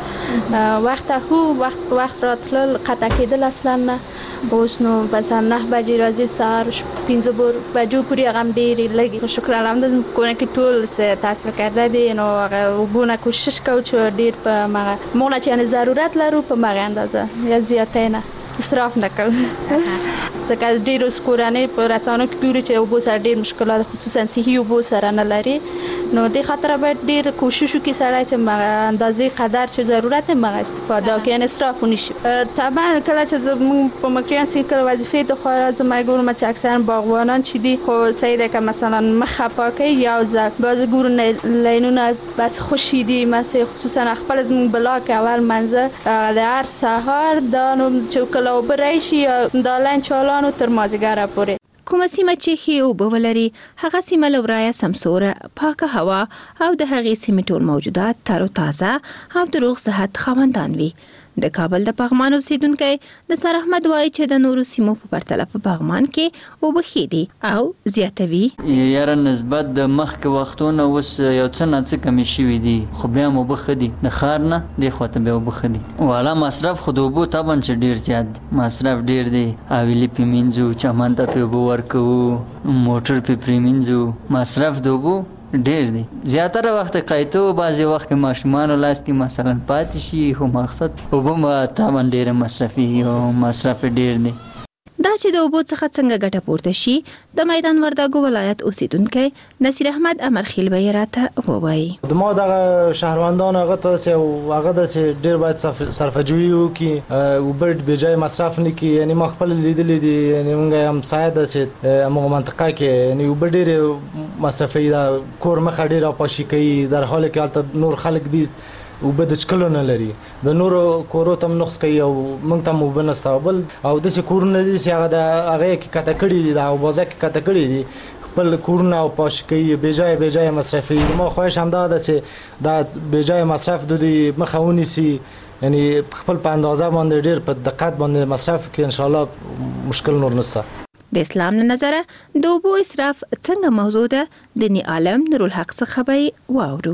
[SPEAKER 24] اوبه وخت خو وخت په وخت راتلل قطع کېدل اصلا نه. اوس نو مثلا نه بجې راځي سهار پنځه بجو پورې هغه هم ډېرې لږې. شکر الحمدلله کونه کې ټول تحصیل کرده دي نو هغه اوبو نه کوشش کوو چې ډېر په هغه موږ نه چې یعنې ضرورت لرو په هغه اندازه یا زیاتی نه اسراف نه کوو. ځکه ډېرو کورنۍ په رسانو کې ګوري چې اوبو سره ډېر مشکلات خصوصا صحي اوبو سره نه لري، نو دې خاطر باید ډېر کوشش وکړي سړی چې هغه اندازې قدر چې ضرورت یې هغه استفاده وکړي، یعنې اسراف ونه شي. طبعا کله چې زموږ په مکریان سي کله وظیفې د خوا راځم ګورم چې اکثرا باغوانان چې دي خو صحیح ده که مثلا مخه پاکوي یو ځل بعضې ګورو لینونه بس خوشي دي، مثلا خصوصا خپل زموږ بلاک اول منځه د هر سهار دا نو چې کله اوبه راشي دا لین چالانو تر مازدیګره پورې.
[SPEAKER 3] کومه سیمه چې ښې اوبه ولري هغه سیمه له ورایه سمسوره، پاکه هوا او د هغې سیمې ټول موجودات تر تازه او د روغ صحت خاوندان وي. د کابل د پغمان اوسیدونکی د سر احمد وایي چې د نورو سیمو په پرتله په پغمان کې اوبه ښې دي او زیاتوي.
[SPEAKER 4] یاره نسبت د مخکې وختونه اوس یو څه نه څه کمې شوي دي، خو بیا هم اوبه ښه دي. د ښار نه دې خوا ته بیا اوبه ښه دي. والا مصرف خو د اوبو طبعا چې ډېر زیات دی، مصرف ډېر دی. اویلې پې مینځو، چمن ته پې اوبه ورکوو، موټر پې پرې مینځو، مصرف د اوبو ډېر دی. زیاتره وخت قایتو بعضې وخت کې ماشومانو لاس کې مثلا پاتې شي، خو مقصد اوبه به طبعا ډېره مصرفي او مصرف ډېر دی.
[SPEAKER 3] دا چې د اوبو څخه څنګه ګټه پورته شي د میدان وردګو ولایت اوسیدونکی نصیر احمد امرخیل به یې راته ووایي.
[SPEAKER 5] د ما دغه شهروندان هغه ته داسې هغه داسې ډېر باید صرفه‌جویي وکړي، اوبه بې ځایه مصرف نه کړي. یعنې ما خپله لیدلي دي، یعنې موږ همسایه داسې همغه منطقه کې یعنې اوبه ډېرې مصرفوي، دا کور مخه ډېره پاشي کوي، در حال کې هلته نور خلک دي اوبه د څښلو نه لري، د نورو کورو ته هم نقص کوي او موږ ته هم اوبه نشته. بل او داسې کورونه دي چې هغه د هغې کې کته کړي دي، د اوبازه کې کته کړي دي، خپل کورونه او پاشي کوي، بې ځایه بې ځایه مصرفوي. ما خواهش همدا ده چې دا بې ځایه مصرف د دوی مخه ونیسي، یعنې خپل په اندازه باندې ډېر په دقت باندې مصرف کړي، انشاءالله مشکل نور نشته.
[SPEAKER 3] د اسلام له نظره د اوبو اسراف څنګه موضوع ده، دیني عالم نورالحق څخه به یې واورو.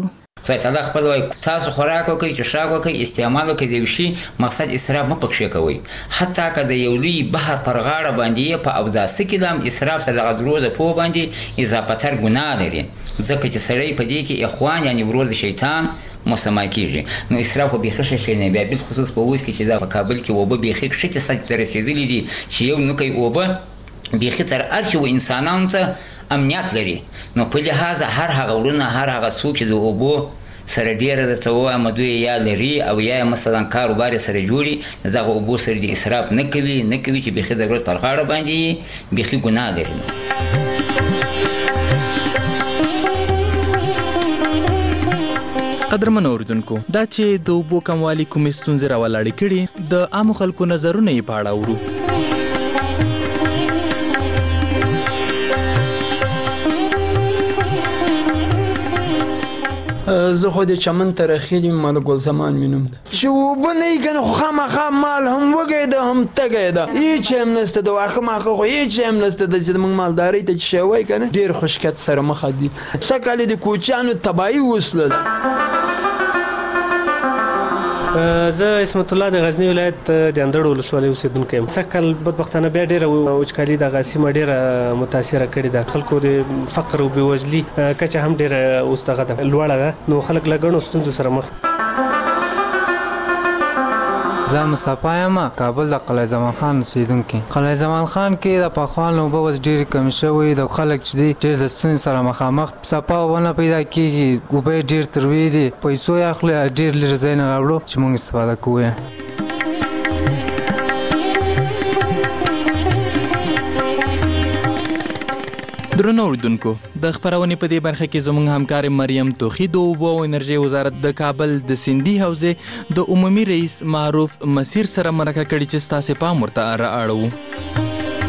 [SPEAKER 6] خدای تعالی خپل وایي تاسو خوراک وکړئ څښاک وکړئ استعمال وکړئ د یو شي مقصد اسراف مه پکښې کوئ حتی که د یو لوی بحر پر غاړه باندې یې په اوداسه کې د هم اسراف سره دغه درو د پوه باندې اضافتر ګناه لري ځکه چې سړی په دې کې اخوان یعنې ورور د شیطان مسما کېږي نو اسراف خو بیخي ښه شی نه بیا بالخصوص په اوس کې چې دا په کابل کې اوبه بیخي ښه سطحې ته رسېدلي دي چې یو نوکی اوبه بیخي تر هر چې و انسانانو ته امنیت لري نو په لحاظ هر هغه وړونه هر هغه څوک چې د اوبو سره ډېره درته ووایم دوی یا لري او یا مثلا کاروبار یې سره جوړي د دغه اوبو سره د اسراف نه کوي نه کوي چې بیخي د ضرورت پر غاړه باندې بیخي ګناه لري
[SPEAKER 10] قدرمن اوریدونکو دا چې د اوبو کموالي کومې ستونزې راولاړې کړي د عامو خلکو نظرونه یې په اړه اورو
[SPEAKER 11] زه خو د چمن ته رخیل یم ما د ګل زمان مې نوم ده چې اوبه نه وي که نه خو خامخا مال هم وږی ده هم تږی ده هېڅ هم نشته د واښه ماښه خو هېڅ هم نشته ده چې زموږ مالدارۍ ته چې شی وایي که نه ډېر خشکت سره مخه دي سږ کال یې د کوچیانو تباهي وسله ده
[SPEAKER 12] زه اسمت الله د غزنی ولایت د اندړ ولسوالۍ اوسېدونکی یم سږ کال بدبختانه بیا ډېره وچکالي دغه سیمه ډېره متاثره کړې ده خلکو د فقر او بېوزلي کچه هم ډېره اوس دغه ده لوړه ده نو خلک له ګڼو ستونزو سره مخ
[SPEAKER 13] زه مصطفی یم کابل د قلعه زمان خان اوسېدونکی قلعه زمان خان کې د پخوانو اوبه اوس ډېرې کمې شوې د خلک چې دي ډېر د ستونزې سره مخامخ صفا ونه پیدا کېږي اوبه یې ډېر تروې دي پیسو یې اخلي ډېر لرې ځای نه راوړو چې موږ استفاده کوو
[SPEAKER 10] درنو اوریدونکو د خبرونې په دې برخه کې زموږ همکار مریم توخی د اوبو او انرژي وزارت د کابل د سیندي حوزې د عمومي رئیس معروف مسیر سره مرکه کړې چې ستاسې پام ورته رااړوو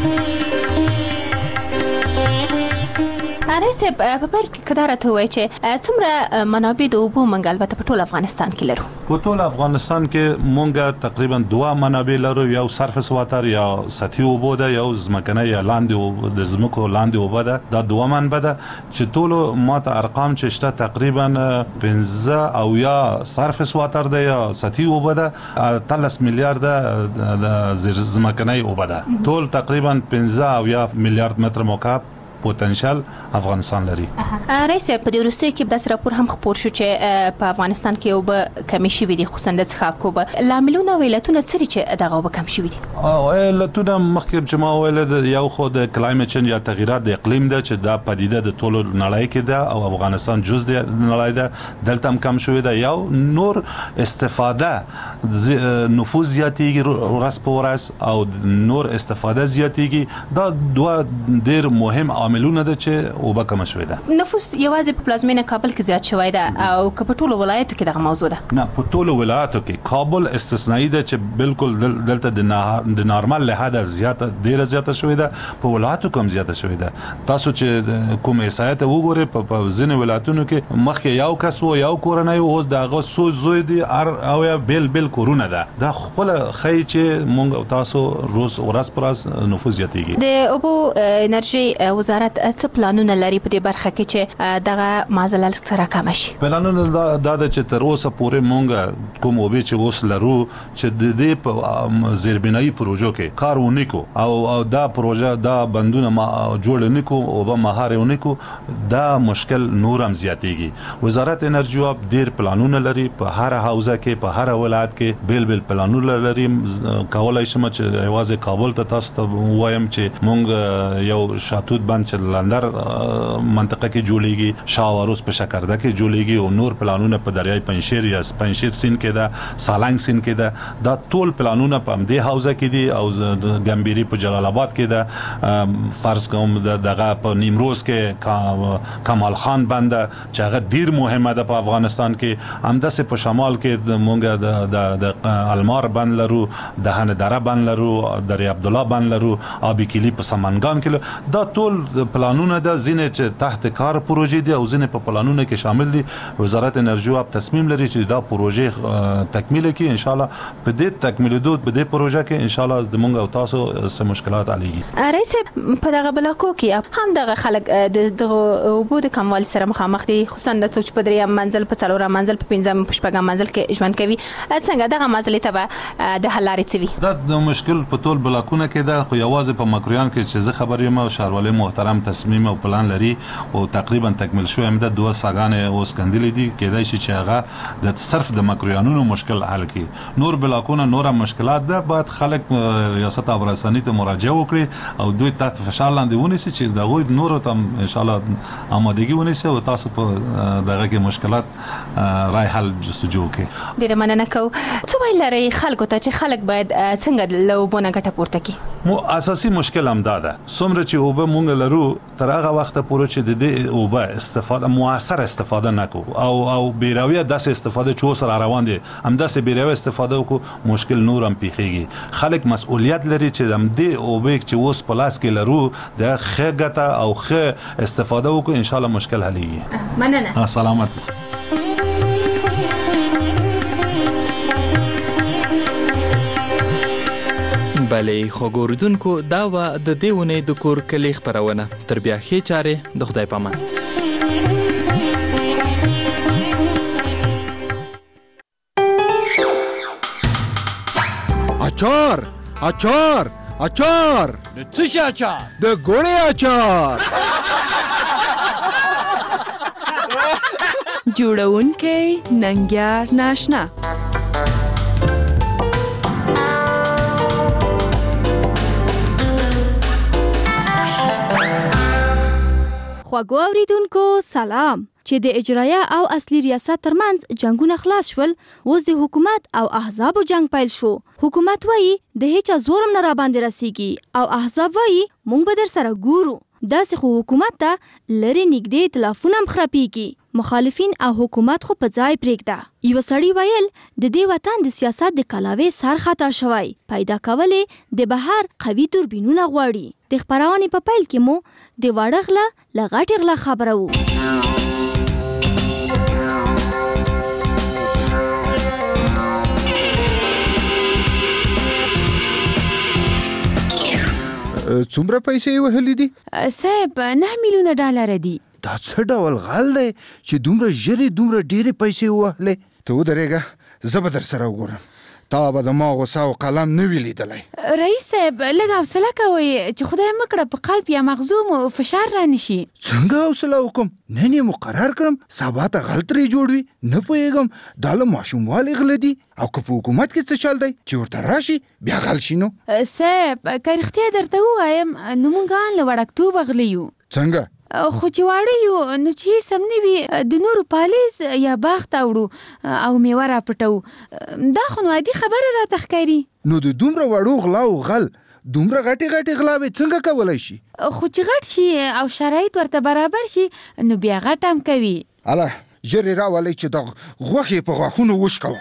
[SPEAKER 3] رئیس په پیل کې که دا راته ووایي چې څومره منابع د اوبو موږ البته په ټول افغانستان کې لرو
[SPEAKER 26] په ټول افغانستان کې موږ تقریبا دوه منابع لرو یو سرفس واتر یا سطحي اوبه ده یو ځمکنۍ یا لاندې د ځمکو لاندې اوبه ده دا دوه منبع ده چې ټولو ماته ارقام چې شته تقریبا پنځه او یا سرفس واتر ده یا سطحي اوبه ده اتلس میلیارډ د ځمکنۍ اوبه ده ټول تقریبا پنځه او یا میلیارډ متر مکعب پوتنشل افغانستان لري
[SPEAKER 3] رئیس په دې وروستیو کې داسې راپور هم خپور شو چې په افغانستان کې اوبه کمې شوي دي خصوصا د څښاک اوبه لاملونه او علتونه څه دي چې دغه اوبه کم شوي دي
[SPEAKER 26] علتونه مخکې چې ما ویل یو خو د کلایمټ چینج یا تغیرات د اقلیم ده چې دا پدیده د ټولو نړۍ کې ده او افغانستان جز د نړۍ ده دلته هم کم شوي ده یو نور استفاده نفوذ زیاتېږي ورځ په ورځ او نور استفاده زیاتېږي دا دوه ډېر مهم عاملونه ده چې اوبه کم شوې ده
[SPEAKER 3] نفوس یوازې په پلازمینه کابل کې زیات شوی ده او که په ټولو ولایتو کې دغه موضوع ده
[SPEAKER 26] نه په ټولو ولایتو کې کابل استثنایی ده چې بالکل دلته د نارمل لحاظ زیاته ډیره زیاته شوې ده په ولایتو کم زیاته شوې ده تاسو چې کوم احصایات وګورئ په ځینې ولایتونو کې مخکې یو کس و یو کورنۍ اوس دغه څو زوی دي او یا بیل بیل کورونه ده دا خپل خی چې مونږ تاسو روز ورځ پر ورځ نفوذ زیاتېږي
[SPEAKER 3] د اوبو انرژي وزارت څه پلانونه لري په دې برخه کې چې دغه معضله سره کم شي
[SPEAKER 26] پلانونه دا د چې تر اوسه پورې مونږ کوم اوبه چې اوس لرو چې د دې په زیربنایي پروژو کې کار ونکو او دا پروژه دا بندونه ما جوړ نکو او به مهار ونکو دا مشکل نور هم زیاتېږي وزارت انرژي او ډیر پلانونه لري په هر حوزه کې په هر ولایت کې بیل بیل پلانونه لري کولای شم چې یوازې کابل ته تاسو ته وایم چې مونږ یو شاتوت بند چې لندر منطقه کې جوړیږي شاوروس په شکرده کې جوړیږي او نور پلانونه په دریای پنشیر یا پنشیر سین کې ده سالنګ سین کې ده دا ټول پلانونه په همدې حوزه کې دي او ګمبيري په جلال آباد کې ده فرض کوم دغه په نیمروز کې کمال خان بند چې هغه ډیر مهمه ده په افغانستان کې همداسې په شمال کې مونږ د المار بند لرو د هندره بند لرو دریا عبد الله بند لرو آبی کلی په سمنګان کې دا ټول پلانونه ده ځینې چې تحت کار پروژې دي او ځینې په پلانونه کې شامل دي. وزارت انرژي او تصمیم لري چې دا پروژې تکمیل کړي ان شاء الله. په دې تکمیلېدو په دې پروژه کې ان شاء الله زموږ او تاسو سم مشکلات حلېږي.
[SPEAKER 3] رئیس په دغه بلاکو کې هم دغه خلک د دغه اوبو د کموالي سره مخامخ دي، خصوصا د څوک په دریم منزل په څلورم منزل په پنځم په شپږم منزل کې ژوند کوي. څنګه دغه مسلې ته د حل لارې څه وي؟
[SPEAKER 26] دا د مشکل په ټول بلاکونه کې ده، خو یوازې په مکرویان کې چې زه خبر یم ښاروالۍ محترم تصمیم او پلان لري او تقریبا تکمیل شوی هم د دوه ساګانې اوس کندلې دي. کېدای شي چې هغه د صرف د مکرویانونو مشکل حل کړي. نور بلاکونه نور مشکلات ده، باید خلک ریاست آبرسانی ته مراجعه وکړي او دوی تحت فشار لاندې ونیسي چې دغه نور ته ان شاء الله آمادګي ونیسي او تاسو په دغه کې مشکلات رای حل جستجو وکړي.
[SPEAKER 3] ډیره مننه کوم. څه ویل لري خلکو ته چې خلک باید څنګه له اوبو نه ګټه پورته کړي؟
[SPEAKER 26] مو اساسي مشکل هم دا ده، څومره چې اوبه مونږ لرو تر هغه وخت پورې چې د دې اوبه استفاده موثر استفاده نکوو او او بیراویه داسې استفاده چې اوس را روان دي هم داسې بیراویه استفاده وکړو، مشکل نور هم پیښیږي. خلک مسؤلیت لري چې د دې اوبه چې اوس په لاس کې لرو د ښه ګټه او ښه استفاده وکړو، ان شاء الله مشکل حلېږي.
[SPEAKER 3] مننه.
[SPEAKER 26] سلامت.
[SPEAKER 10] بلې خو ګوردونکو دا و د دې ونې د کور کلی خپرونه. تر بیا ښې چارې د خدای په امان.
[SPEAKER 7] اچار اچار اچار
[SPEAKER 8] د څه شي اچار؟
[SPEAKER 7] د ګوړې اچار.
[SPEAKER 15] جوړونکی ننګیار ناشنا.
[SPEAKER 17] خواږو اوریدونکو سلام. چې د اجرایه او اصلي ریاست ترمنځ جنگونه خلاص شول، اوس د حکومت او احزابو جنگ پیل شو. حکومت وایي د هیچا زورم نه را باندې رسیږي او احزاب وایي مونږ به در سره ګورو. داسې خو حکومت ته لرې نږدې اختلافونه هم خرابېږي. مخالفین او حکومت خو په ځای پرېږده. یوه سړي ویل د دې وطن د سیاست د کلاوې سر خطا شوی، پیدا کولې د بهر قوي دوربینونه غواړي. د خپرونې په پیل کې مو د واړه غله له غټې غله خبره وو.
[SPEAKER 7] څومره پیسې وهلې دي؟
[SPEAKER 17] صاحب نه میلیونه ډالر دي.
[SPEAKER 7] دا څه ډول غل دی چې دومره ژرې دومره ډېرې پیسې ووهلې؟ ته ودرېږه، زه به در سره وګورم. تا به د ما غوسه او قلم نه وي لیدلی.
[SPEAKER 17] رئیس صاحب لږ حوصله کوئ چې خدای مکړه په قلب یا مغزو مو فشار را نشي.
[SPEAKER 7] څنګه حوصله وکم؟ نن یې مقرر کړم، سبا ته غل ترې جوړ وي. نه پوهېږم دا له ماشوموالې غله دي او که په حکومت کې څه چل دی چې ورته راشي بیا غل شي. نو
[SPEAKER 17] صاحب که رښتیا درته ووایم نو موږ ان له وړکتوبه غلي یو.
[SPEAKER 7] څنګه؟
[SPEAKER 17] خو چې واړه یو نو چې هیڅ هم نه وي د نورو پالیز یا باغ ته وړو او میوه را پټو. دا خو نو عادي خبره راته ښکاري.
[SPEAKER 7] نو د دومره وړو غلاو غل دومره غټې غټې غلاوې څنګه کولی شي؟
[SPEAKER 17] خو چې غټ شي او شرایط ورته برابر شي نو بیا غټ هم کوي.
[SPEAKER 7] الله ژر یې راولئ چې د غوښې په غاښونو وشکوم.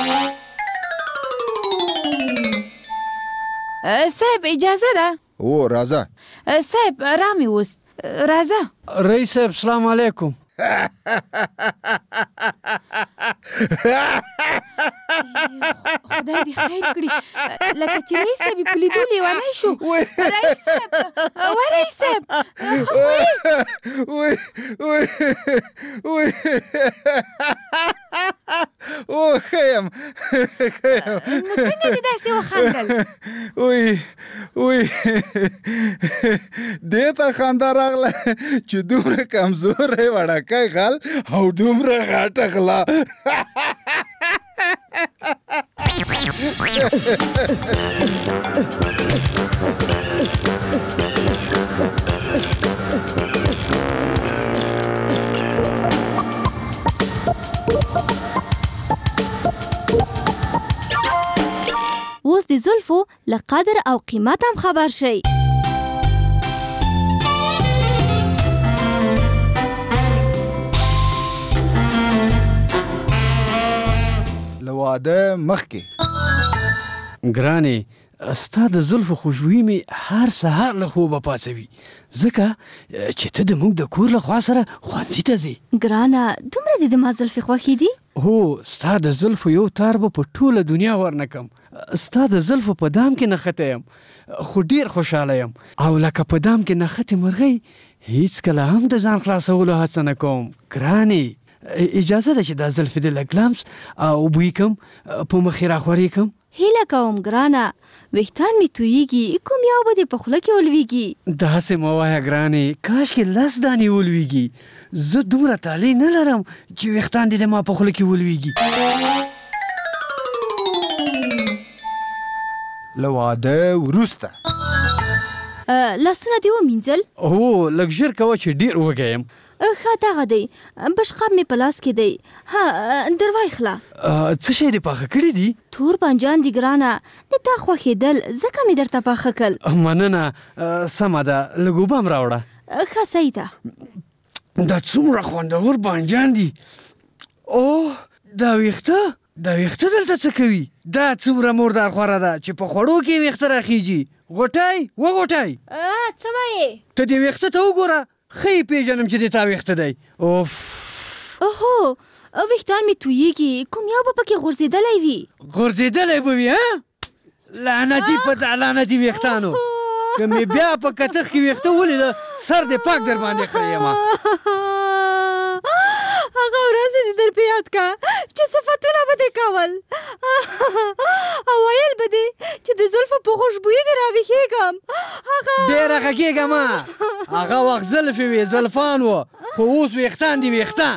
[SPEAKER 17] صاحب اجازه ده؟
[SPEAKER 7] او راځه.
[SPEAKER 17] صاحب را مې وست. راځه.
[SPEAKER 8] رئیس صاحب سلام علیکم.
[SPEAKER 17] خدای دې خیر کړي، لکه چې رئیس صاحب په لیدو لیونی شو. رئیس صاحب و رئیس صاحب
[SPEAKER 7] وای وای وای او خیم خیم
[SPEAKER 17] نو څنګه دې داسې وخندل؟
[SPEAKER 7] وای وای دې ته خندا راغله چې دومره کمزوری وړکی غل او دومره غټه غلا.
[SPEAKER 17] اوس د زلفو له قدر او قیمت هم خبر شئ.
[SPEAKER 7] له واده مخکې
[SPEAKER 8] ګرانې ستا د زلفو خوشبويي مې هر سهار له خوبه پاڅوي ځکه چې ته د موږ د کور له خوا سره ښوونځي ته ځې.
[SPEAKER 17] ګرانه دومره دې د ما زلفې خوښې دي؟
[SPEAKER 8] هو ستا د زلفو یو تار به په ټوله دنیا ورنه کم. ستا د زلفو په دام کې نښتی یم خو ډیر خوشحاله یم او لکه په دام کې نښتې مرغۍ هیڅکله هم د ځان خلاصولو هڅه نه کوم. ګرانې اجازه ده چې دا زلفې د لږ لمس او بوی کم په مخې راخورې کم.
[SPEAKER 17] هیله کوم ګرانه ویښتان مې تویېږي کوم یو به دې په خوله کې ولویږي.
[SPEAKER 8] داسې مه وایه ګرانې کاشکې لس دانې ولویږي. زه دومره طالع نه لرم چې ویښتان دې د ما په خوله کې ولویږي.
[SPEAKER 7] له واده وروسته
[SPEAKER 17] لاسونه دې ومینځل؟
[SPEAKER 8] هو لږ ژر کوه چې ډېر وږی یم.
[SPEAKER 17] ښه دغه دی بشقاب مې په لاس کې دی. ها دروایخله
[SPEAKER 8] څه شی دې پاخه کړي دي؟
[SPEAKER 17] تور بانجان دي ګرانه د تا خوښېدل ځکه مې درته پاخه کړل.
[SPEAKER 8] مننه سمه ده لږ اوبه هم راوړه.
[SPEAKER 17] ښه صحیح ده.
[SPEAKER 8] دا څومره خوندور بانجان دي. اوه دا ویښته دا ویښته دلته څه کوي؟ دا څومره مردار خوره ده چې په خوړو کې ویښته راخیږي. غوټی وغوټی
[SPEAKER 17] څه وایې؟
[SPEAKER 8] ته دې ویښته ته وګوره ښه یې پېژنم چې د تا ویښته دی. اوف
[SPEAKER 17] اوهو ویښتان مې تویېږي کوم یو به پکې غورځېدلی وي.
[SPEAKER 8] غورځېدلی به وي ها؟ لعنتي په تا لعنتي ویښتانو که مې بیا په کتغ کې ویښته ولیده سر دې پاک در باندې کړی یم.
[SPEAKER 17] هغه ورځ دې در په یاد که چې صفتونه به دې کول او ویل به دې چې د زلفو په خوشبویي دې راویښېږم. هغه
[SPEAKER 8] ډېره غږېږه مه هغه وخت زلفې وې زلفان و خو اوس ویښتان دي ویښتان.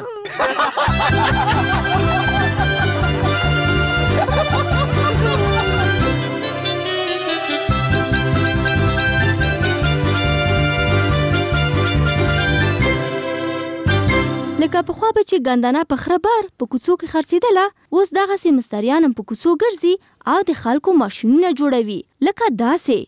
[SPEAKER 17] لکه پخوا به چې ګندنه په خره بار په کوڅو کې خرڅېدله اوس دغسې مستریان هم په کوڅو ګرځي او د خلکو ماشینونه جوړوي لکه داسې.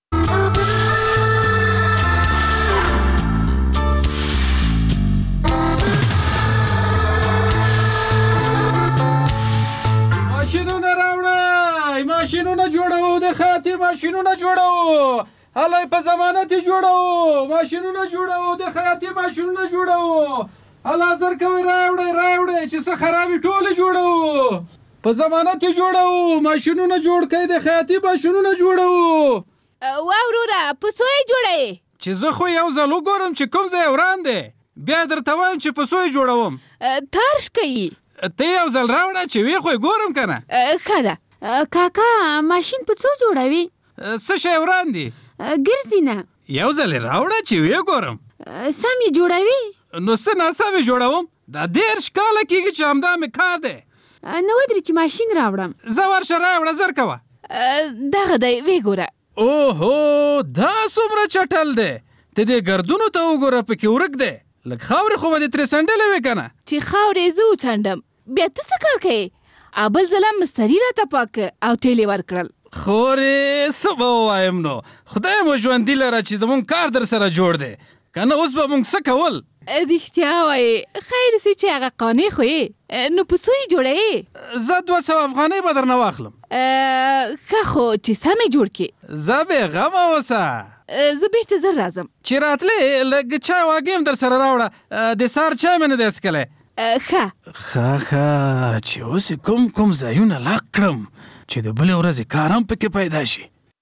[SPEAKER 2] ماشینونه راوړئ ماشینونه جوړوو د خیاطي ماشینونه جوړوو هلئ په ضمانت یې جوړوو ماشینونه جوړوو د خیاطي ماشینونه جوړوو هله زر کوئ راوړئ راوړئ چې څه خرابې ټولې جوړوو په ضمانت یې جوړوو ماشینونه جوړ کئ د خیاطي ماشینونه جوړوو.
[SPEAKER 14] وا وروره په څو یې جوړوې؟
[SPEAKER 2] چې زه خو یو ځل وګورم چې کوم ځای وران دی بیا درته وایم چې په څو یې جوړوم.
[SPEAKER 14] ترش کوي
[SPEAKER 2] ته یو ځل راوړه چې ویې خو یې ګورم که نه.
[SPEAKER 14] ښه ده کاکا ماشین په څو جوړوي؟
[SPEAKER 2] څه شی وران دي؟
[SPEAKER 14] ګرځي نه.
[SPEAKER 2] یو ځل یې راوړه چې ویې ګورم.
[SPEAKER 14] سم یې جوړوي؟
[SPEAKER 2] نو څه ناسم یې جوړوم؟ دا دېرش کاله کېږي چې همدا مې کار دی.
[SPEAKER 14] نه ودرې چې ماشین راوړم.
[SPEAKER 2] زه ورشه راوړه زر کوه.
[SPEAKER 14] دغه دی ویې ګوره.
[SPEAKER 2] اوهو دا څومره چټل دی ته دې ګردونو ته وګوره پکې ورک دی لږ خاورې خو به دې ترې څنډلې وې که نه.
[SPEAKER 14] چې خاورې زه وڅنډم بیا ته څه کار کوې؟ بل ځله مستري راته پاک او تیل یې ورکړل.
[SPEAKER 2] خورې څه به ووایم نو خدای مو ژوندي لره چې زمونږ کار در سره جوړ دی که نه اوس به مونږ څه کول.
[SPEAKER 14] رښتیا وایې خیر سي چې هغه قانع خو یې نو په څو یې جوړوې؟
[SPEAKER 2] زه دوه سوه افغانۍ به درنه واخلم.
[SPEAKER 14] ښه خو چې سم یې جوړ کړې.
[SPEAKER 2] زه بېغمه اوسه
[SPEAKER 14] زه بیرته زر راځم.
[SPEAKER 2] چې راتلې لږ چای واګې هم در سره راوړه د سهار چای مې نه دی څکلی.
[SPEAKER 14] ښه
[SPEAKER 2] ښه ښه چې اوس کوم کوم ځایونه لاک کړم چې د بلې ورځې کار هم پکې پیدا شي.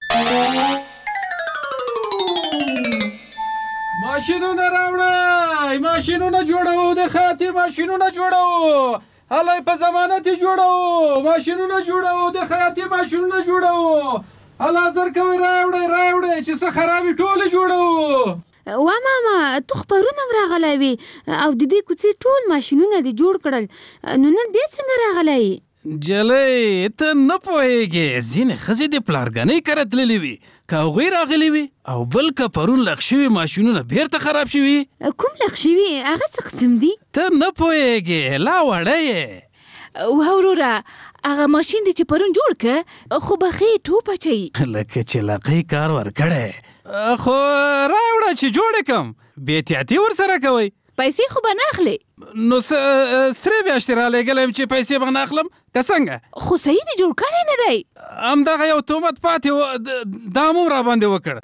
[SPEAKER 2] ماشینونه راوړئ ماشینونه جوړوو د خیاطي ماشینونه جوړوو هلئ په ضمانت یې جوړوو ماشینونه جوړوو د خیاطي ماشینونه جوړوو هله زر کوئ راوړئ راوړئ چې څه خرابې ټولې جوړوو.
[SPEAKER 14] وا ماما ته خو پرون هم راغلی وې او د دې کوڅې ټول ماشینونه دې جوړ کړل نو نن بیا څنګه راغلی؟
[SPEAKER 2] جلۍ ته نه پوهېږې ځینې ښځې د پلارګنۍ کره تللې وي که هغوی راغلي وي او بل که پرون لغ شوي ماشینونه بیرته خراب شوي.
[SPEAKER 14] کوم لغ شوي هغه څه قسم دي؟
[SPEAKER 2] ته نه پوهېږې لا وړه یې.
[SPEAKER 14] وه وروره هغه ماشین دی چې پرون جوړ که خو بخې ټوپ اچوي
[SPEAKER 2] لکه چې لقۍ کار ورکړی خو راوړه چې جوړ کم بې احتیاطي ورسره کوئ.
[SPEAKER 14] پیسې خو به نه اخلې؟
[SPEAKER 2] نو سرې میاشتې را لېږلی یم چې پیسې به نه اخلم که څنګه
[SPEAKER 14] خو صحیح دې جوړ کړی نه دی
[SPEAKER 2] همدغه یو تهمت پاتې و دا هم را باندې وکړ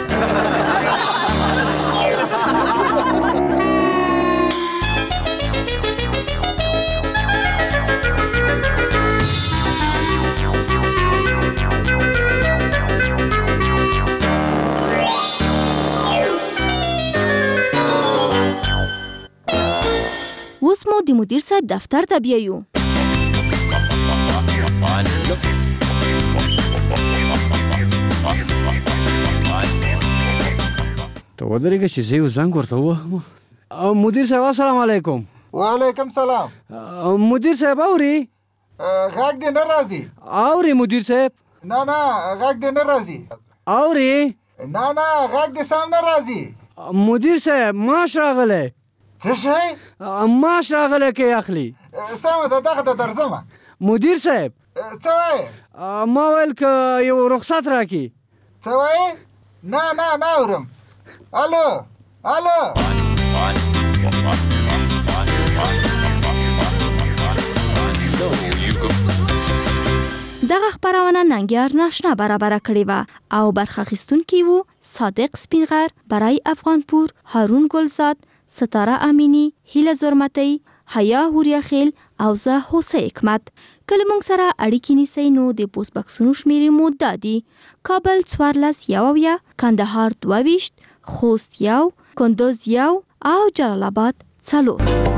[SPEAKER 17] اوس مو د مدیر صاحب دفتر ته بیایو
[SPEAKER 8] ته ودرېږه چې زه یو زنګ ورته ووهم مدیر صاحب السلام علیکم
[SPEAKER 16] وعلیکم سلام
[SPEAKER 8] مدیر صاحب اوري
[SPEAKER 16] غږ دې نه راځي
[SPEAKER 8] اوري مدیر صاحب
[SPEAKER 16] نه نه غږ دې نه راځي
[SPEAKER 8] اوري
[SPEAKER 16] نه نه غږ دې سم نه راځي
[SPEAKER 8] مدیر صاحب معاش راغلی
[SPEAKER 16] څه شی
[SPEAKER 8] معاش راغلی کې اخلي
[SPEAKER 16] سمه ده دغه ته درځمه
[SPEAKER 8] مدیر صاحب
[SPEAKER 16] څه وایې
[SPEAKER 8] ما ویل که یو رخصت راکړي
[SPEAKER 16] څه وایې نه نه نه اورم الو الو
[SPEAKER 17] دغه خبرونه ننګیار ناشنا برابر کړې و او برخه اخیستونکي وو صادق سپینغر برای افغانپور هارون ګلزاد ستاره امینی هیله زرمتی حیا هوریاخیل او زه حسین حکمت کله مونږ سره اړیکې نیسئ نو د پوسټ بکسونو شمیرې مو دا دي کابل څوارلس یو اویا کندهار دوه ویشت خوست یو کندوز یو او جلال آباد څلور